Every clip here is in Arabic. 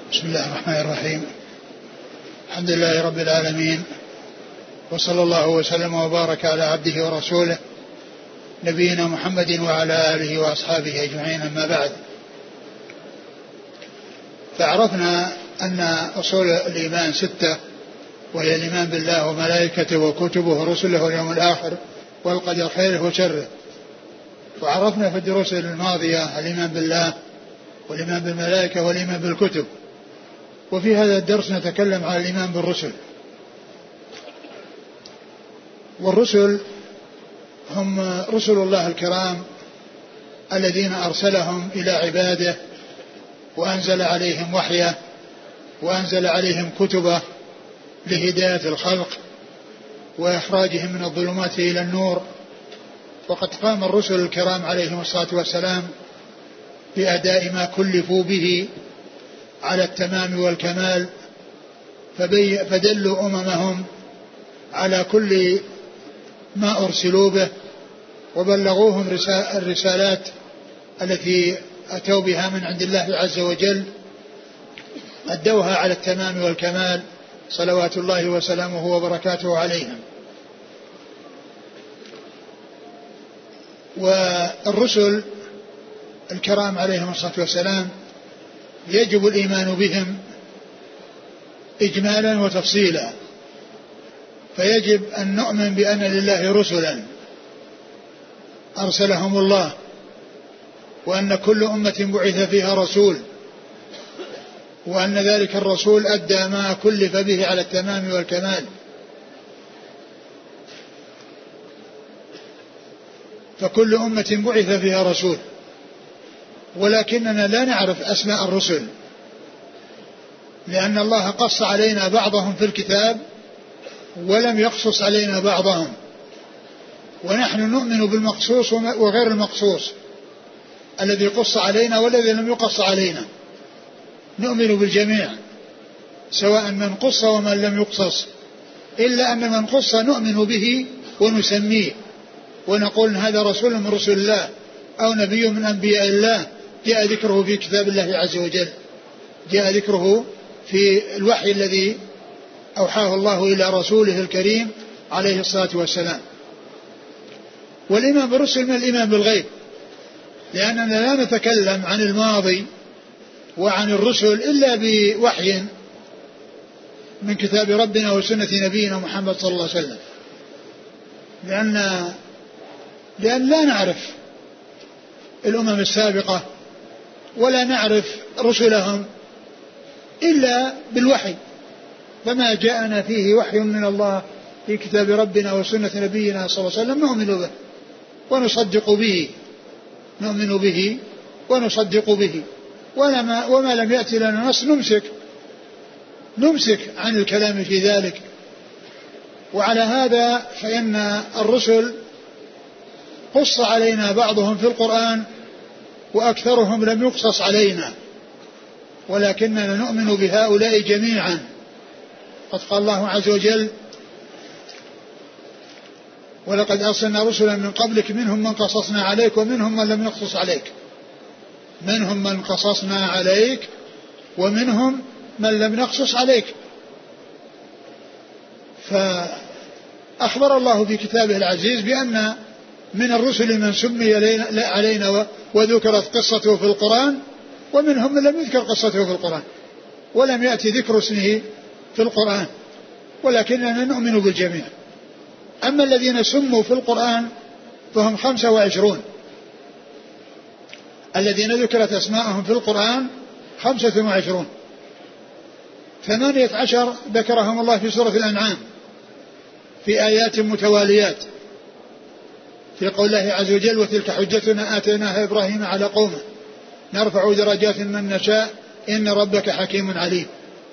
بسم الله الرحمن الرحيم. الحمد لله رب العالمين، وصلى الله وسلم وبارك على عبده ورسوله نبينا محمد وعلى آله وأصحابه أجمعين، أما بعد. فعرفنا أن أصول الإيمان 6، وهي الإيمان بالله وملائكته وكتبه ورسله واليوم الآخر والقدر خيره وشره. وعرفنا في الدروس الماضية الإيمان بالله والإيمان بالملائكة والإيمان بالكتب. وفي هذا الدرس نتكلم عن الإيمان بالرسل. والرسل هم رسل الله الكرام الذين أرسلهم إلى عباده وأنزل عليهم وحيه وأنزل عليهم كتبه لهداية الخلق وإخراجهم من الظلمات إلى النور. وقد قام الرسل الكرام عليهم الصلاة والسلام بأداء ما كلفوا به على التمام والكمال، فدلوا أممهم على كل ما أرسلوا به، وبلغوهم الرسالات التي أتوا بها من عند الله عز وجل، أدوها على التمام والكمال صلوات الله وسلامه وبركاته عليهم. والرسل الكرام عليهم الصلاة والسلام يجب الإيمان بهم إجمالا وتفصيلا. فيجب أن نؤمن بأن لله رسلا أرسلهم الله، وأن كل أمة بعث فيها رسول، وأن ذلك الرسول أدى ما كلف به على التمام والكمال. فكل أمة بعث فيها رسول، ولكننا لا نعرف أسماء الرسل، لأن الله قص علينا بعضهم في الكتاب ولم يقصص علينا بعضهم. ونحن نؤمن بالمقصوص وغير المقصوص، الذي قص علينا والذي لم يقص علينا، نؤمن بالجميع سواء من قص ومن لم يقصص، إلا أن من قص نؤمن به ونسميه ونقول هذا رسول من رسل الله أو نبي من أنبياء الله، جاء ذكره في كتاب الله عز وجل، جاء ذكره في الوحي الذي أوحاه الله إلى رسوله الكريم عليه الصلاة والسلام. والإيمان بالرسل من الإيمان بالغيب، لأننا لا نتكلم عن الماضي وعن الرسل إلا بوحي من كتاب ربنا وسنة نبينا محمد صلى الله عليه وسلم، لأن لا نعرف الأمم السابقة ولا نعرف رسلهم إلا بالوحي. فما جاءنا فيه وحي من الله في كتاب ربنا وسنة نبينا صلى الله عليه وسلم نؤمن به ونصدق به، نؤمن به ونصدق به. وما لم يأتي لنا نص نمسك عن الكلام في ذلك. وعلى هذا فإن الرسل قص علينا بعضهم في القرآن وأكثرهم لم يقصص علينا، ولكننا نؤمن بهؤلاء جميعا. قد قال الله عز وجل: ولقد أرسلنا رسلا من قبلك منهم من قصصنا عليك ومنهم من لم نقصص عليك، منهم من قصصنا عليك ومنهم من لم نقصص عليك. فأخبر الله في كتابه العزيز بأن من الرسل من سمي علينا وذكرت قصته في القرآن، ومنهم من لم يذكر قصته في القرآن ولم يأتي ذكر اسمه في القرآن، ولكننا نؤمن بالجميع. أما الذين سموا في القرآن فهم 25، الذين ذكرت أسماءهم في القرآن 25. 18 ذكرهم الله في سورة الأنعام في آيات متواليات، في قول الله عز وجل: وتلك حجتنا آتيناها إبراهيم على قومه نرفع درجات من نشاء إن ربك حكيم عليم.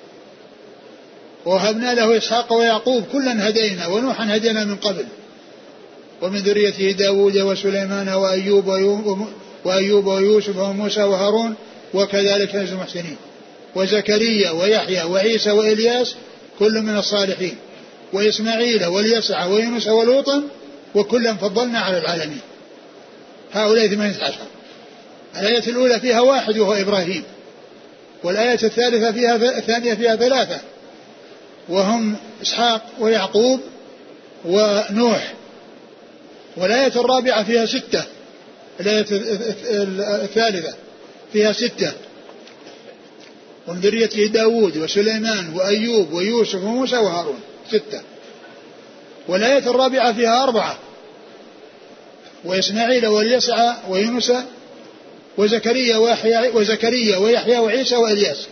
ووهبنا له إسحاق ويعقوب كلا هدينا ونوحا هدينا من قبل ومن ذريته داود وسليمان وأيوب ويوسف وموسى وهارون وكذلك نجزي المحسنين وزكريا ويحيى وعيسى وإلياس كل من الصالحين وإسماعيل واليسع ويونس ولوطا وكلا فضلنا على العالمين. هؤلاء 18. الآية الأولى فيها واحد وهو إبراهيم، والآية الثانية فيها 3 وهم إسحاق ويعقوب ونوح. والآية الرابعة فيها 6. الآية الثالثة فيها 6 ومن ذريته داود وسليمان وأيوب ويوسف وموسى وهارون 6. والآية الرابعة فيها 4 وإسماعيل واليسع ويونس وزكريا ويحيى وعيسى وإلياس.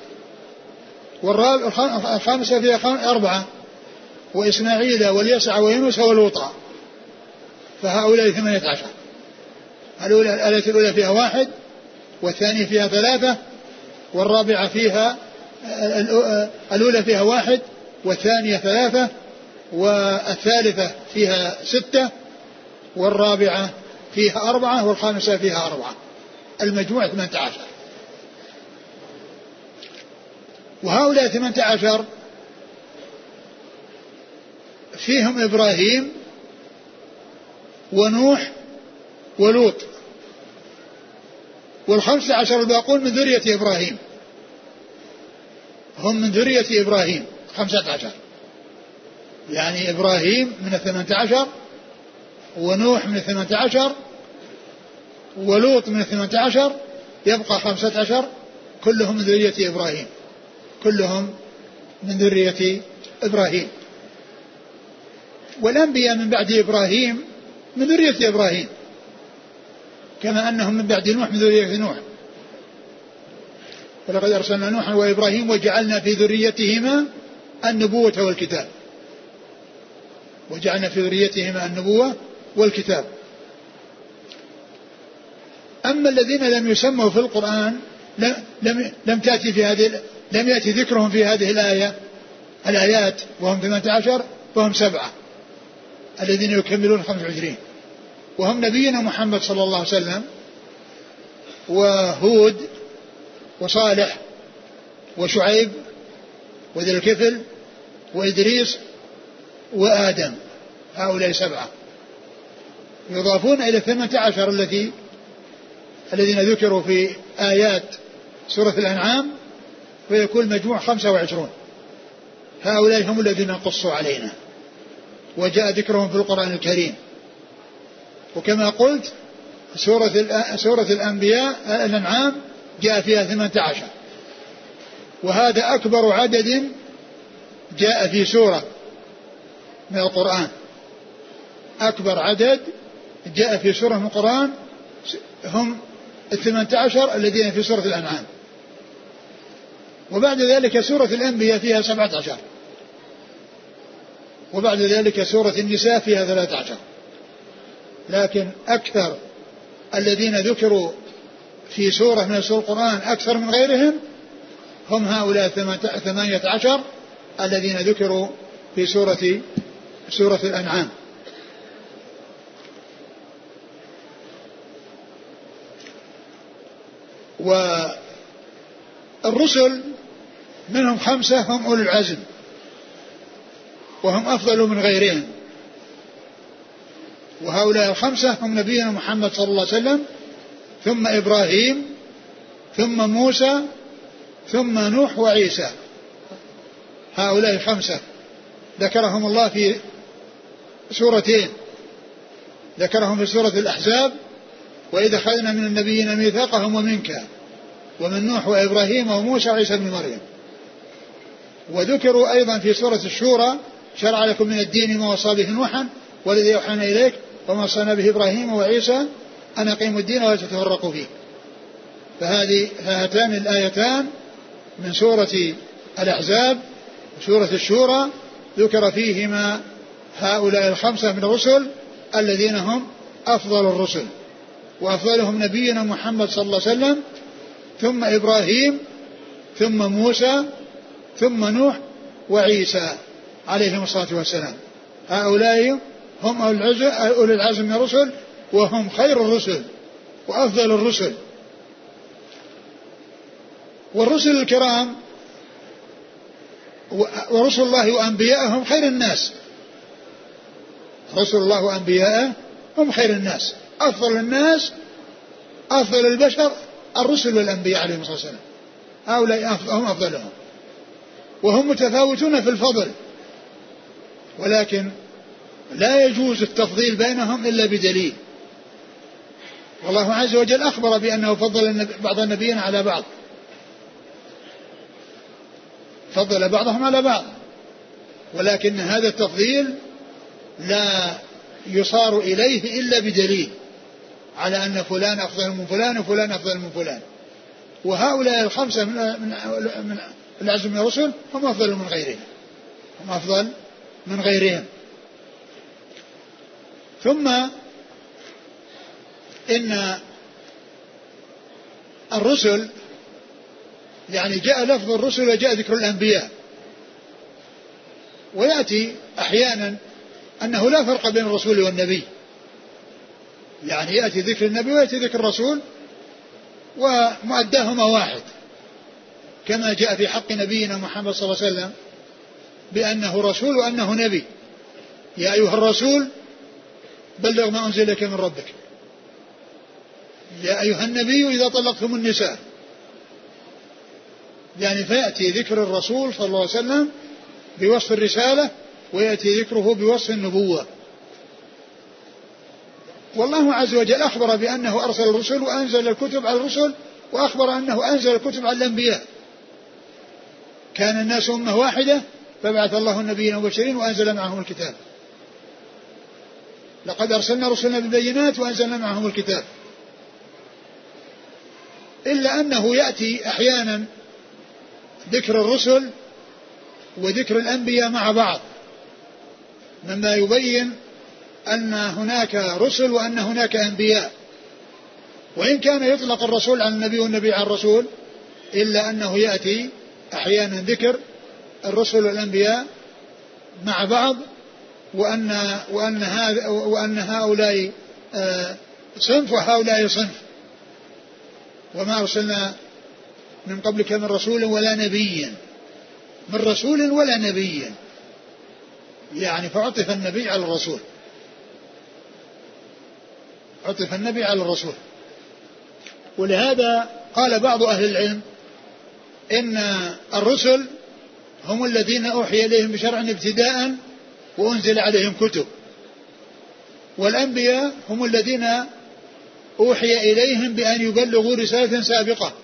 الخامسة فيها 4 وإسماعيل واليسع ويونس ولوطا، فهؤلاء 18. الآية الأولى فيها 1 والثانية فيها 3 والرابعة فيها الأولى فيها 1 والثانية 3 والثالثة فيها 6 والرابعة فيها 4 والخامسة فيها 4. المجموع 18. وهؤلاء 18 فيهم إبراهيم ونوح ولوط، 15 الباقون من ذرية إبراهيم، هم من ذرية إبراهيم 15. يعني إبراهيم من 18 ونوح من 18 ولوط من 18 يبقى 15 كلهم من ذرية إبراهيم، كلهم من ذرية إبراهيم. والأنبياء من بعد إبراهيم من ذرية إبراهيم كما أنهم من بعد نوح من ذرية نوح. ولقد أرسلنا نوحا وإبراهيم وجعلنا في ذريتهما النبوة والكتاب، وجعلنا في ذريتهما النبوة والكتاب. أما الذين لم يسموا في القرآن لم يأتي ذكرهم في هذه الآيات وهم 18 فهم 7 الذين يكملون 25 وهم نبينا محمد صلى الله عليه وسلم وهود وصالح وشعيب وذي الكفل وإدريس وآدم، هؤلاء 7 يضافون إلى 18 الذين ذكروا في آيات سورة الأنعام ويكون مجموع 25. هؤلاء هم الذين قصوا علينا وجاء ذكرهم في القرآن الكريم. وكما قلت سورة الأنبياء الأنعام جاء فيها 18 وهذا أكبر عدد جاء في سورة من القرآن، أكبر عدد جاء في سورة من القرآن هم 18 الذين في سورة الأنعام. وبعد ذلك سورة الأنبياء فيها 17 وبعد ذلك سورة النساء فيها 13. لكن أكثر الذين ذكروا في سورة من سور القرآن أكثر من غيرهم هم هؤلاء 18 الذين ذكروا في سورة الأنعام. والرسل منهم 5 هم أولي العزم وهم أفضل من غيرهم، وهؤلاء 5 هم نبينا محمد صلى الله عليه وسلم ثم إبراهيم ثم موسى ثم نوح وعيسى. هؤلاء 5 ذكرهم الله في سورتين، ذكرهم في سورة الأحزاب وإذا أخذنا من النبيين ميثاقهم ومنك ومن نوح وإبراهيم وموسى وعيسى بن مريم. وذكروا أيضا في سورة الشورى شرع لكم من الدين ما وصى به نوحا والذي أوحينا إليك وما وصانا به إبراهيم وعيسى أن أقيموا الدين ولا تتفرقوا فيه. فهاتان الآيتان من سورة الأحزاب وسورة الشورى ذكر فيهما هؤلاء 5 من الرسل الذين هم أفضل الرسل، وأفضلهم نبينا محمد صلى الله عليه وسلم ثم إبراهيم ثم موسى ثم نوح وعيسى عليهم الصلاة والسلام. هؤلاء هم أولي العزم من الرسل وهم خير الرسل وأفضل الرسل. والرسل الكرام ورسل الله وأنبياءهم خير الناس، رسل الله وأنبياءه هم خير الناس، أفضل الناس أفضل البشر الرسل والأنبياء عليهم الصلاة والسلام. هؤلاء هم أفضلهم، وهم متفاوتون في الفضل، ولكن لا يجوز التفضيل بينهم إلا بدليل. والله عز وجل أخبر بأنه فضل بعض النبيين على بعض، فضل بعضهم على بعض، ولكن هذا التفضيل لا يصار إليه إلا بدليل على أن فلان أفضل من فلان وفلان أفضل من فلان. وهؤلاء الخمسة من العزم من الرسل هم أفضل من غيرهم، هم أفضل من غيرهم. ثم إن الرسل يعني جاء لفظ الرسل وجاء ذكر الأنبياء، ويأتي أحيانا أنه لا فرق بين الرسول والنبي، يعني يأتي ذكر النبي ويأتي ذكر الرسول ومؤداهما واحد، كما جاء في حق نبينا محمد صلى الله عليه وسلم بأنه رسول وأنه نبي. يا أيها الرسول بلغ ما أنزل لك من ربك، يا أيها النبي إذا طلقتم النساء، يعني فيأتي ذكر الرسول صلى الله عليه وسلم بوصف الرسالة، ويأتي ذكره بوصف النبوة. والله عز وجل أخبر بأنه أرسل الرسل وأنزل الكتب على الرسل، وأخبر أنه أنزل الكتب على الأنبياء. كان الناس أمة واحدة فبعث الله النبيين مبشرين وأنزل معهم الكتاب. لقد أرسلنا رسلنا بالبينات وأنزلنا معهم الكتاب. إلا أنه يأتي أحيانا ذكر الرسل وذكر الأنبياء مع بعض، مما يبين أن هناك رسل وأن هناك أنبياء، وإن كان يطلق الرسول على النبي والنبي على الرسول، إلا أنه يأتي أحيانا ذكر الرسل والأنبياء مع بعض، وأن هؤلاء صنف وهؤلاء صنف. وما أرسلنا من قبلك من رسول ولا نبي، من رسول ولا نبي، يعني فعطف النبي على الرسول، عطف النبي على الرسول. ولهذا قال بعض أهل العلم إن الرسل هم الذين أوحي إليهم بشرع ابتداء وأنزل عليهم كتب، والأنبياء هم الذين أوحي إليهم بأن يبلغوا رسالة سابقة.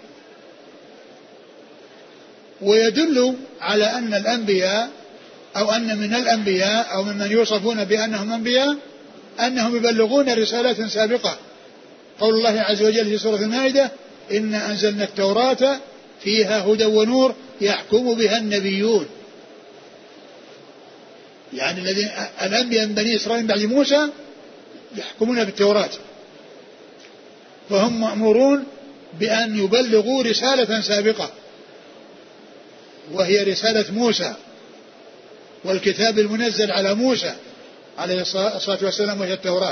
ويدل على أن الأنبياء أو أن من الأنبياء أو ممن يوصفون بأنهم أنبياء أنهم يبلغون رسالة سابقة. قول الله عز وجل في سورة المائدة: إنا أنزلنا التوراة فيها هدى ونور يحكم بها النبيون. يعني الأنبياء من بني إسرائيل بعد موسى يحكمون بالتوراة، فهم مأمورون بأن يبلغوا رسالة سابقة، وهي رسالة موسى والكتاب المنزل على موسى عليه الصلاة والسلام، وهي التوراة.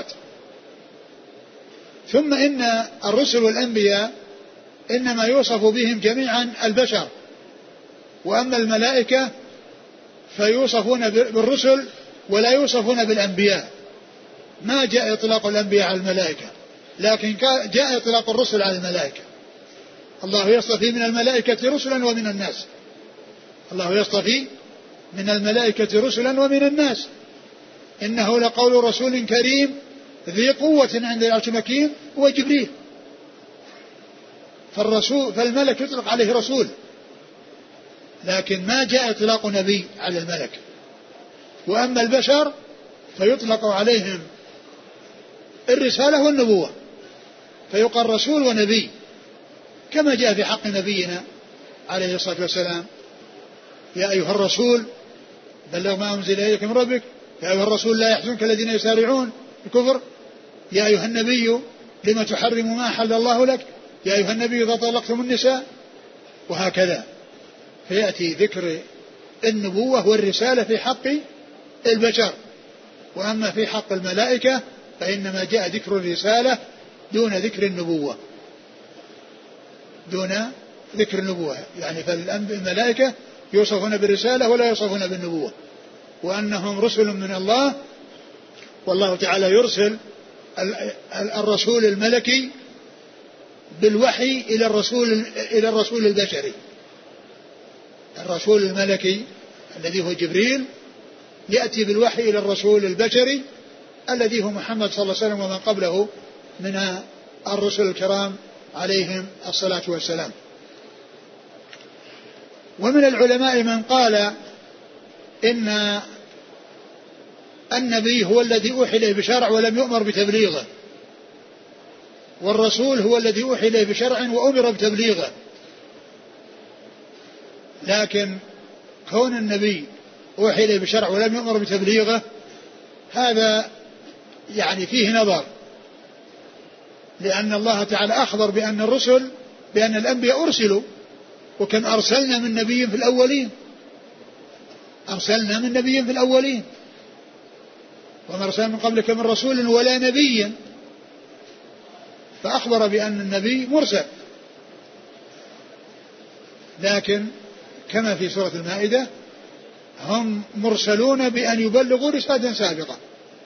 ثم إن الرسل والأنبياء إنما يوصف بهم جميعا البشر، وأما الملائكة فيوصفون بالرسل ولا يوصفون بالأنبياء. ما جاء إطلاق الأنبياء على الملائكة، لكن جاء إطلاق الرسل على الملائكة. الله يصطفي من الملائكة رسلا ومن الناس، الله يصطفي من الملائكة رسلا ومن الناس. إنه لقول رسول كريم ذي قوة عند العرش مكين، هو جبريل. فالملك يطلق عليه رسول، لكن ما جاء إطلاق نبي على الملك. وأما البشر فيطلق عليهم الرسالة والنبوة، فيقال رسول ونبي، كما جاء في حق نبينا عليه الصلاة والسلام: يا أيها الرسول بلغ ما أنزل إليك من ربك، يا أيها الرسول لا يحزنك الذين يسارعون الكفر، يا أيها النبي لما تحرم ما أحل الله لك، يا أيها النبي إذا طلقتم النساء، وهكذا. فيأتي ذكر النبوة والرسالة في حق البشر. وأما في حق الملائكة فإنما جاء ذكر الرسالة دون ذكر النبوة، دون ذكر النبوة. يعني فالملائكة يوصفون بالرسالة ولا يوصفون بالنبوة، وأنهم رسل من الله، والله تعالى يرسل الرسول الملكي بالوحي إلى الرسول البشري الرسول الملكي الذي هو جبريل يأتي بالوحي إلى الرسول البشري الذي هو محمد صلى الله عليه وسلم ومن قبله من الرسل الكرام عليهم الصلاة والسلام. ومن العلماء من قال إن النبي هو الذي أوحي إليه بشرع ولم يؤمر بتبليغه، والرسول هو الذي أوحي إليه بشرع وأمر بتبليغه. لكن كون النبي أوحي إليه بشرع ولم يؤمر بتبليغه هذا يعني فيه نظر، لأن الله تعالى أخبر بأن الرسل بأن الأنبياء أرسلوا، وكم أرسلنا من نبي في الأولين، أرسلنا من نبي في الأولين وما أرسلنا من قبلك من رسول ولا نبي، فأخبر بأن النبي مرسل. لكن كما في سورة المائدة هم مرسلون بأن يبلغوا رسالة سابقة،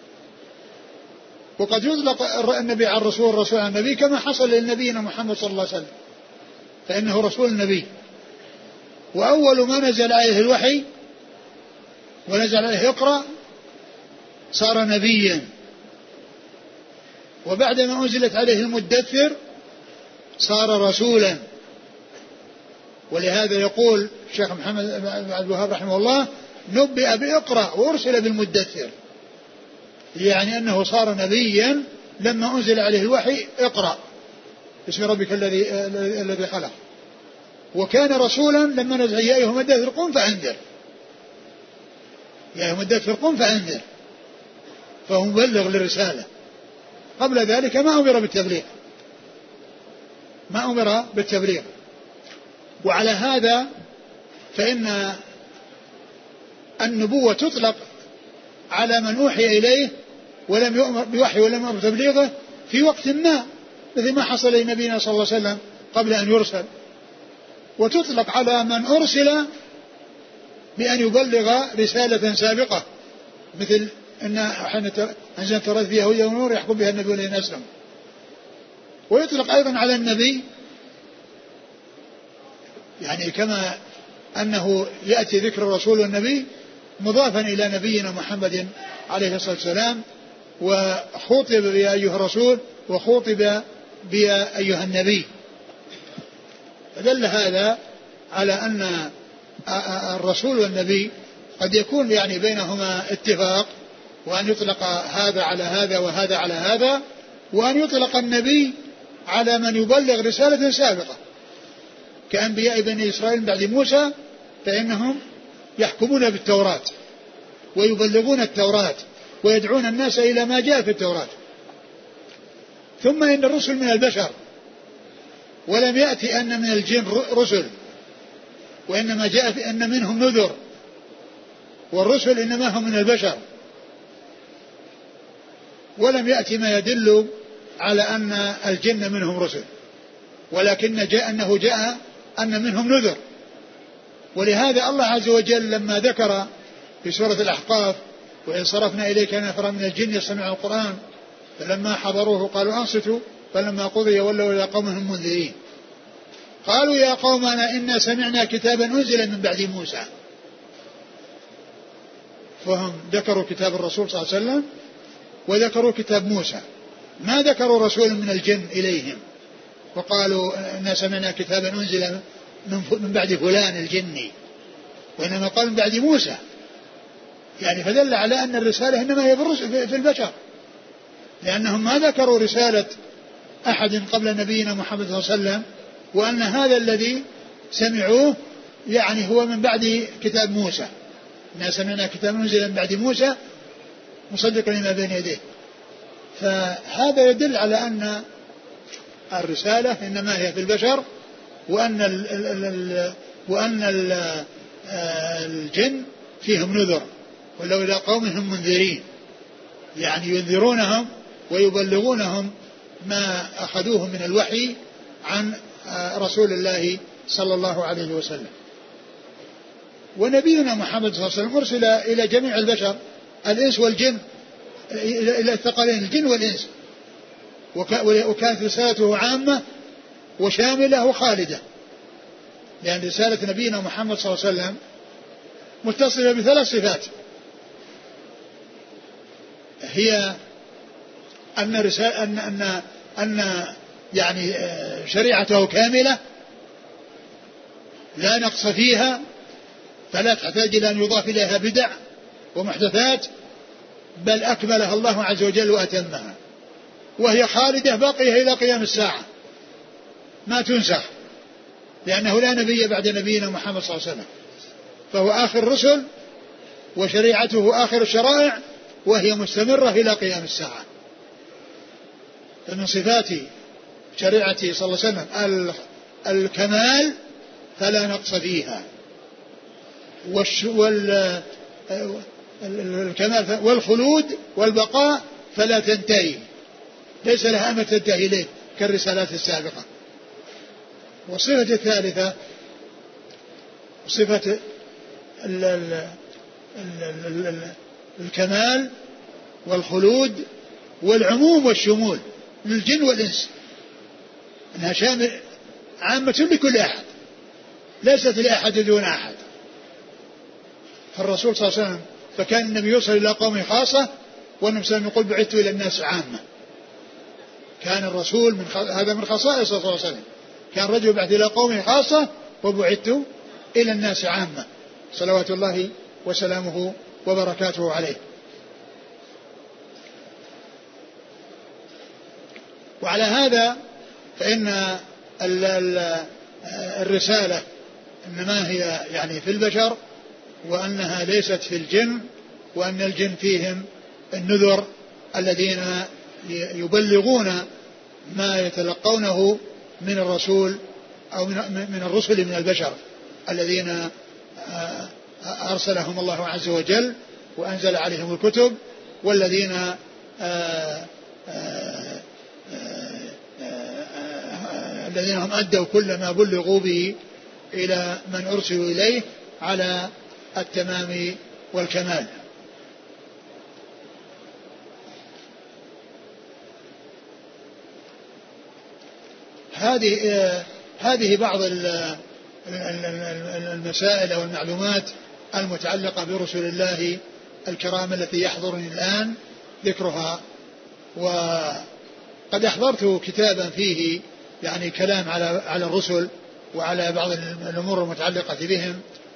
وقد يطلق النبي على الرسول على النبي كما حصل لنبينا محمد صلى الله عليه وسلم، فإنه رسول النبي. وأول ما نزل عليه الوحي ونزل عليه اقرأ صار نبيا، وبعدما أنزلت عليه المدثر صار رسولا. ولهذا يقول الشيخ محمد بن عبد الوهاب رحمه الله نبئ بإقرأ وأرسل بالمدثر، يعني أنه صار نبيا لما أنزل عليه الوحي اقرأ باسم ربك الذي خلق، وكان رسولا لما نزل يا أيها المدثر قم فأنذر، يا أيها المدثر قم فأنذر، فهو مبلغ للرسالة. قبل ذلك ما أمر بالتبليغ. وعلى هذا فإن النبوة تطلق على من أوحي إليه ولم يؤمر بوحي ولم يؤمر بتبليغه في وقت ما، مثل ما حصل لنبينا صلى الله عليه وسلم قبل أن يرسل، وتطلق على من أرسل بأن يبلغ رسالة سابقة، مثل أن حين أنزل التوراة فيها هدى ونور يحكم بها النبي الذين أسلموا. ويطلق أيضا على النبي، يعني كما أنه يأتي ذكر الرسول والنبي مضافا إلى نبينا محمد عليه الصلاة والسلام، وخوطب بيا أيها الرسول وخوطب بيا أيها النبي. فدل هذا على أن الرسول والنبي قد يكون يعني بينهما اتفاق، وأن يطلق هذا على هذا وهذا على هذا، وأن يطلق النبي على من يبلغ رسالة سابقة كأنبياء بني إسرائيل بعد موسى، فإنهم يحكمون بالتوراة ويبلغون التوراة ويدعون الناس إلى ما جاء في التوراة. ثم إن الرسل من البشر، ولم يأتي أن من الجن رسل، وإنما جاء في أن منهم نذر، والرسل إنما هم من البشر، ولم يأتي ما يدل على أن الجن منهم رسل، ولكن جاء أنه جاء أن منهم نذر. ولهذا الله عز وجل لما ذكر في سورة الأحقاف وإن صرفنا إليك نفرا من الجن يستمعون القرآن فلما حضروه قالوا أنصتوا فلما قضي ولوا إلى قومهم منذرين قالوا يا قومنا إنا سمعنا كتابا أنزل من بعد موسى. فهم ذكروا كتاب الرسول صلى الله عليه وسلم وذكروا كتاب موسى، ما ذكروا رسول من الجن إليهم وقالوا إنا سمعنا كتابا أنزل من بعد فلان الجني، وإنما قال من بعد موسى، يعني فدل على أن الرسالة إنما هي في البشر، لأنهم ما ذكروا رسالة أحد قبل نبينا محمد صلى الله عليه وسلم، وأن هذا الذي سمعوه يعني هو من بعد كتاب موسى، إنا سمعنا كتابا أنزل من بعد موسى مصدقا لما بين يديه. فهذا يدل على أن الرسالة إنما هي في البشر، وأن الجن فيهم نذر ولو إلى قومهم منذرين، يعني ينذرونهم ويبلغونهم ما أخذوه من الوحي عن رسول الله صلى الله عليه وسلم. ونبينا محمد صلى الله عليه وسلم أرسل إلى جميع البشر الإنس والجن، إلى الثقلين الجن والإنس، وكانت رسالته عامة وشاملة وخالدة، لأن رسالة نبينا محمد صلى الله عليه وسلم متصلة بثلاث صفات، هي أن يعني شريعته كاملة لا نقص فيها، فلا تحتاج إلى أن يضاف إليها بدع ومحدثات، بل أكملها الله عز وجل وأتمها، وهي خالدة باقية إلى قيام الساعة ما تنسخ، لأنه لا نبي بعد نبينا محمد صلى الله عليه وسلم، فهو آخر الرسل وشريعته آخر الشرائع، وهي مستمرة إلى قيام الساعة. فمن صفات شريعته صلى الله عليه وسلم الكمال فلا نقص فيها، الكمال والخلود والبقاء فلا تنتهي، ليس لها أمد تنتهي إليه كالرسالات السابقة. والصفة الثالثة صفة الكمال والخلود والعموم والشمول للجن والإنس، أنها شامل عامة لكل أحد، ليست لأحد دون أحد. فالرسول صلى الله عليه وسلم فكان النبي يوصل إلى قومه خاصة، والنبي صلى الله عليه وسلم يقول بعثت إلى الناس عامة. كان الرسول هذا من خصائصه صلى الله عليه وسلم، كان رجل بعث إلى قومه خاصة وبعثت إلى الناس عامة، صلوات الله وسلامه وبركاته عليه. وعلى هذا فإن الرسالة إنما هي يعني في البشر، وأنها ليست في الجن، وأن الجن فيهم النذر الذين يبلغون ما يتلقونه من الرسول أو من الرسل من البشر الذين أرسلهم الله عز وجل وأنزل عليهم الكتب، والذين الذين هم أدوا كل ما بلغوا به إلى من أرسلوا إليه على التمام والكمال. هذه بعض المسائل أو المعلومات المتعلقة برسل الله الكرام التي يحضرني الآن ذكرها. وقد أحضرت كتابا فيه يعني كلام على الرسل وعلى بعض الأمور المتعلقة بهم،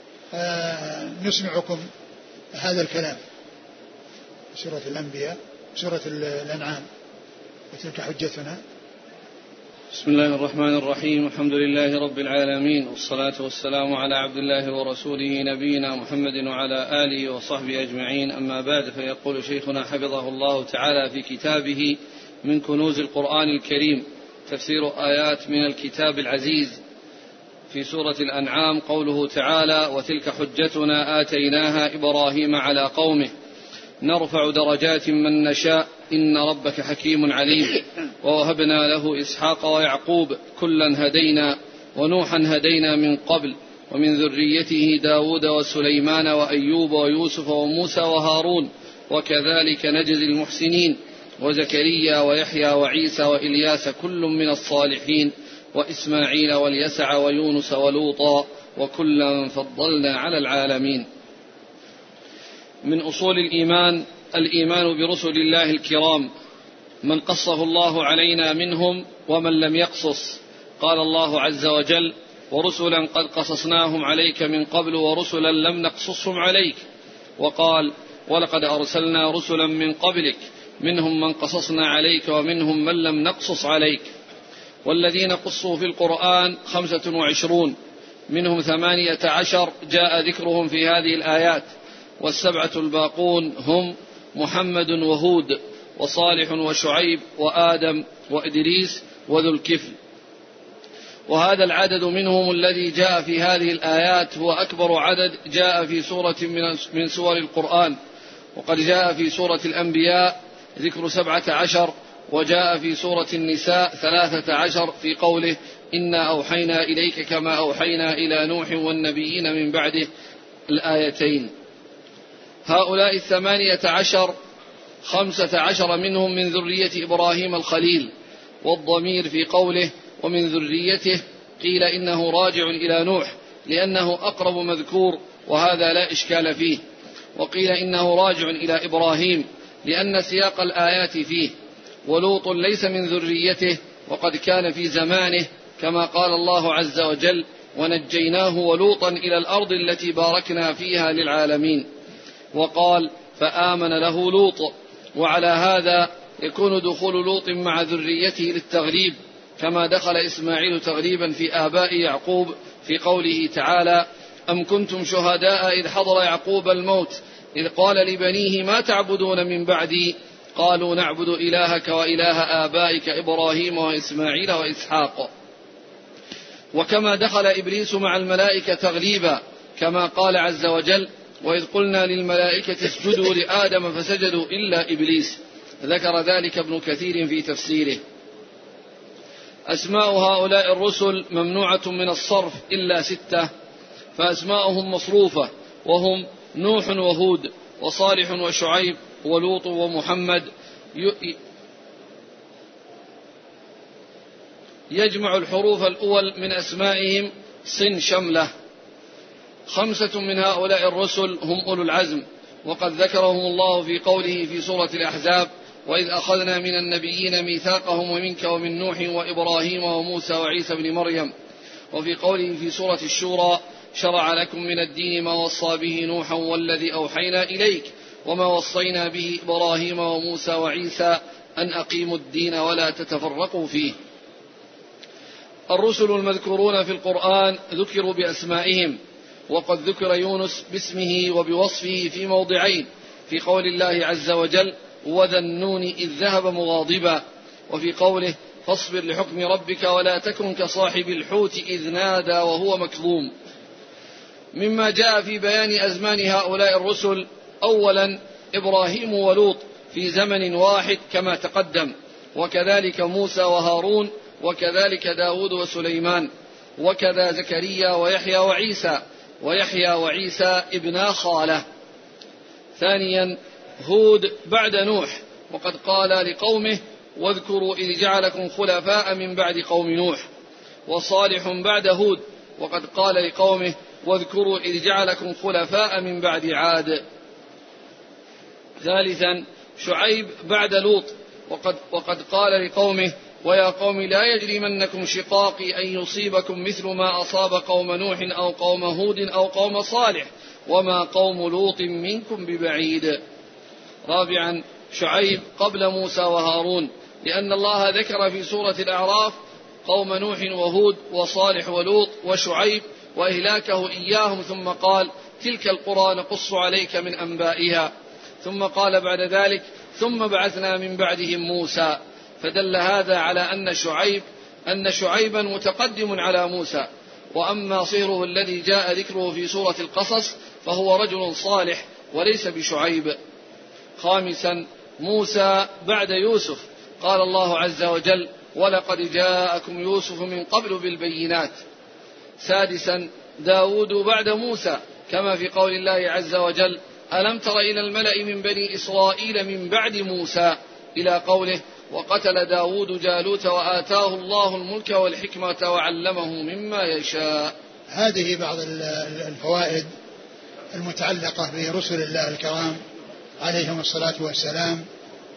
نسمعكم هذا الكلام. سورة الأنبياء، سورة الأنعام، وتلك حجتنا. بسم الله الرحمن الرحيم، الحمد لله رب العالمين، والصلاة والسلام على عبد الله ورسوله نبينا محمد وعلى آله وصحبه أجمعين. أما بعد، فيقول شيخنا حفظه الله تعالى في كتابه من كنوز القرآن الكريم تفسير آيات من الكتاب العزيز في سورة الأنعام، قوله تعالى: وتلك حجتنا آتيناها إبراهيم على قومه نرفع درجات من نشاء إن ربك حكيم عليم. ووهبنا له إسحاق ويعقوب كلا هدينا ونوحا هدينا من قبل ومن ذريته داود وسليمان وأيوب ويوسف وموسى وهارون وكذلك نجزي المحسنين وزكريا ويحيى وعيسى وإلياس كل من الصالحين وإسماعيل واليسع ويونس ولوطا وكلا فضلنا على العالمين. من أصول الإيمان برسل الله الكرام من قصه الله علينا منهم ومن لم يقصص. قال الله عز وجل: ورسلا قد قصصناهم عليك من قبل ورسلا لم نقصصهم عليك. وقال: ولقد أرسلنا رسلا من قبلك منهم من قصصنا عليك ومنهم من لم نقصص عليك. والذين قصوا في القرآن 25، منهم 18 جاء ذكرهم في هذه الآيات، والسبعة الباقون هم محمد وهود وصالح وشعيب وآدم وإدريس وذو الكفل. وهذا العدد منهم الذي جاء في هذه الآيات هو أكبر عدد جاء في سورة من سور القرآن. وقد جاء في سورة الأنبياء ذكر 17، وجاء في سورة النساء 13 في قوله: إنا أوحينا إليك كما أوحينا إلى نوح والنبيين من بعده، الآيتين. هؤلاء 18 15 منهم من ذرية إبراهيم الخليل، والضمير في قوله ومن ذريته قيل إنه راجع إلى نوح لأنه أقرب مذكور وهذا لا إشكال فيه، وقيل إنه راجع إلى إبراهيم لأن سياق الآيات فيه، ولوط ليس من ذريته وقد كان في زمانه كما قال الله عز وجل ونجيناه ولوطا إلى الأرض التي باركنا فيها للعالمين، وقال فآمن له لوط. وعلى هذا يكون دخول لوط مع ذريته للتغليب كما دخل إسماعيل تغليبا في آباء يعقوب في قوله تعالى أم كنتم شهداء إذ حضر يعقوب الموت إذ قال لبنيه ما تعبدون من بعدي قالوا نعبد إلهك وإله آبائك إبراهيم وإسماعيل وإسحاق. وكما دخل إبليس مع الملائكة تغليبا كما قال عز وجل وإذ قلنا للملائكة اسجدوا لآدم فسجدوا إلا إبليس، ذكر ذلك ابن كثير في تفسيره. أسماء هؤلاء الرسل ممنوعة من الصرف إلا 6، فأسماؤهم مصروفة وهم نوح وهود وصالح وشعيب ولوط ومحمد. يجمع الحروف الأول من أسمائهم صن شملة. 5 من هؤلاء الرسل هم أولو العزم وقد ذكرهم الله في قوله في سورة الأحزاب وإذ أخذنا من النبيين ميثاقهم ومنك ومن نوح وإبراهيم وموسى وعيسى بن مريم، وفي قوله في سورة الشورى شرع لكم من الدين ما وصى به نوحا والذي أوحينا إليك وما وصينا به إبراهيم وموسى وعيسى أن أقيموا الدين ولا تتفرقوا فيه. الرسل المذكورون في القرآن ذكروا بأسمائهم، وقد ذكر يونس باسمه وبوصفه في موضعين، في قول الله عز وجل وذا النون إذ ذهب مغاضبا، وفي قوله فاصبر لحكم ربك ولا تكن كصاحب الحوت إذ نادى وهو مكظوم. مما جاء في بيان أزمان هؤلاء الرسل أولا إبراهيم ولوط في زمن واحد كما تقدم، وكذلك موسى وهارون، وكذلك داود وسليمان، وكذا زكريا ويحيى وعيسى ابنا خالة. ثانيا هود بعد نوح وقد قال لقومه واذكروا إذ جعلكم خلفاء من بعد قوم نوح، وصالح بعد هود وقد قال لقومه واذكروا إذ جعلكم خلفاء من بعد عاد. ثالثا شعيب بعد لوط وقد قال لقومه ويا قوم لا يجرمنكم شقاقي أن يصيبكم مثل ما أصاب قوم نوح أو قوم هود أو قوم صالح وما قوم لوط منكم ببعيد. رابعا شعيب قبل موسى وهارون، لأن الله ذكر في سورة الأعراف قوم نوح وهود وصالح ولوط وشعيب وإهلاكه إياهم، ثم قال تلك القرى نقص عليك من أنبائها، ثم قال بعد ذلك ثم بعثنا من بعدهم موسى، فدل هذا على أن شعيبا متقدم على موسى. وأما صهره الذي جاء ذكره في سورة القصص فهو رجل صالح وليس بشعيب. خامسا موسى بعد يوسف، قال الله عز وجل ولقد جاءكم يوسف من قبل بالبينات. سادسا داود بعد موسى كما في قول الله عز وجل ألم تر إلى الملأ من بني إسرائيل من بعد موسى إلى قوله وقتل داود جالوت وآتاه الله الملك والحكمة وعلمه مما يشاء. هذه بعض الفوائد المتعلقة برسل الله الكرام عليهم الصلاة والسلام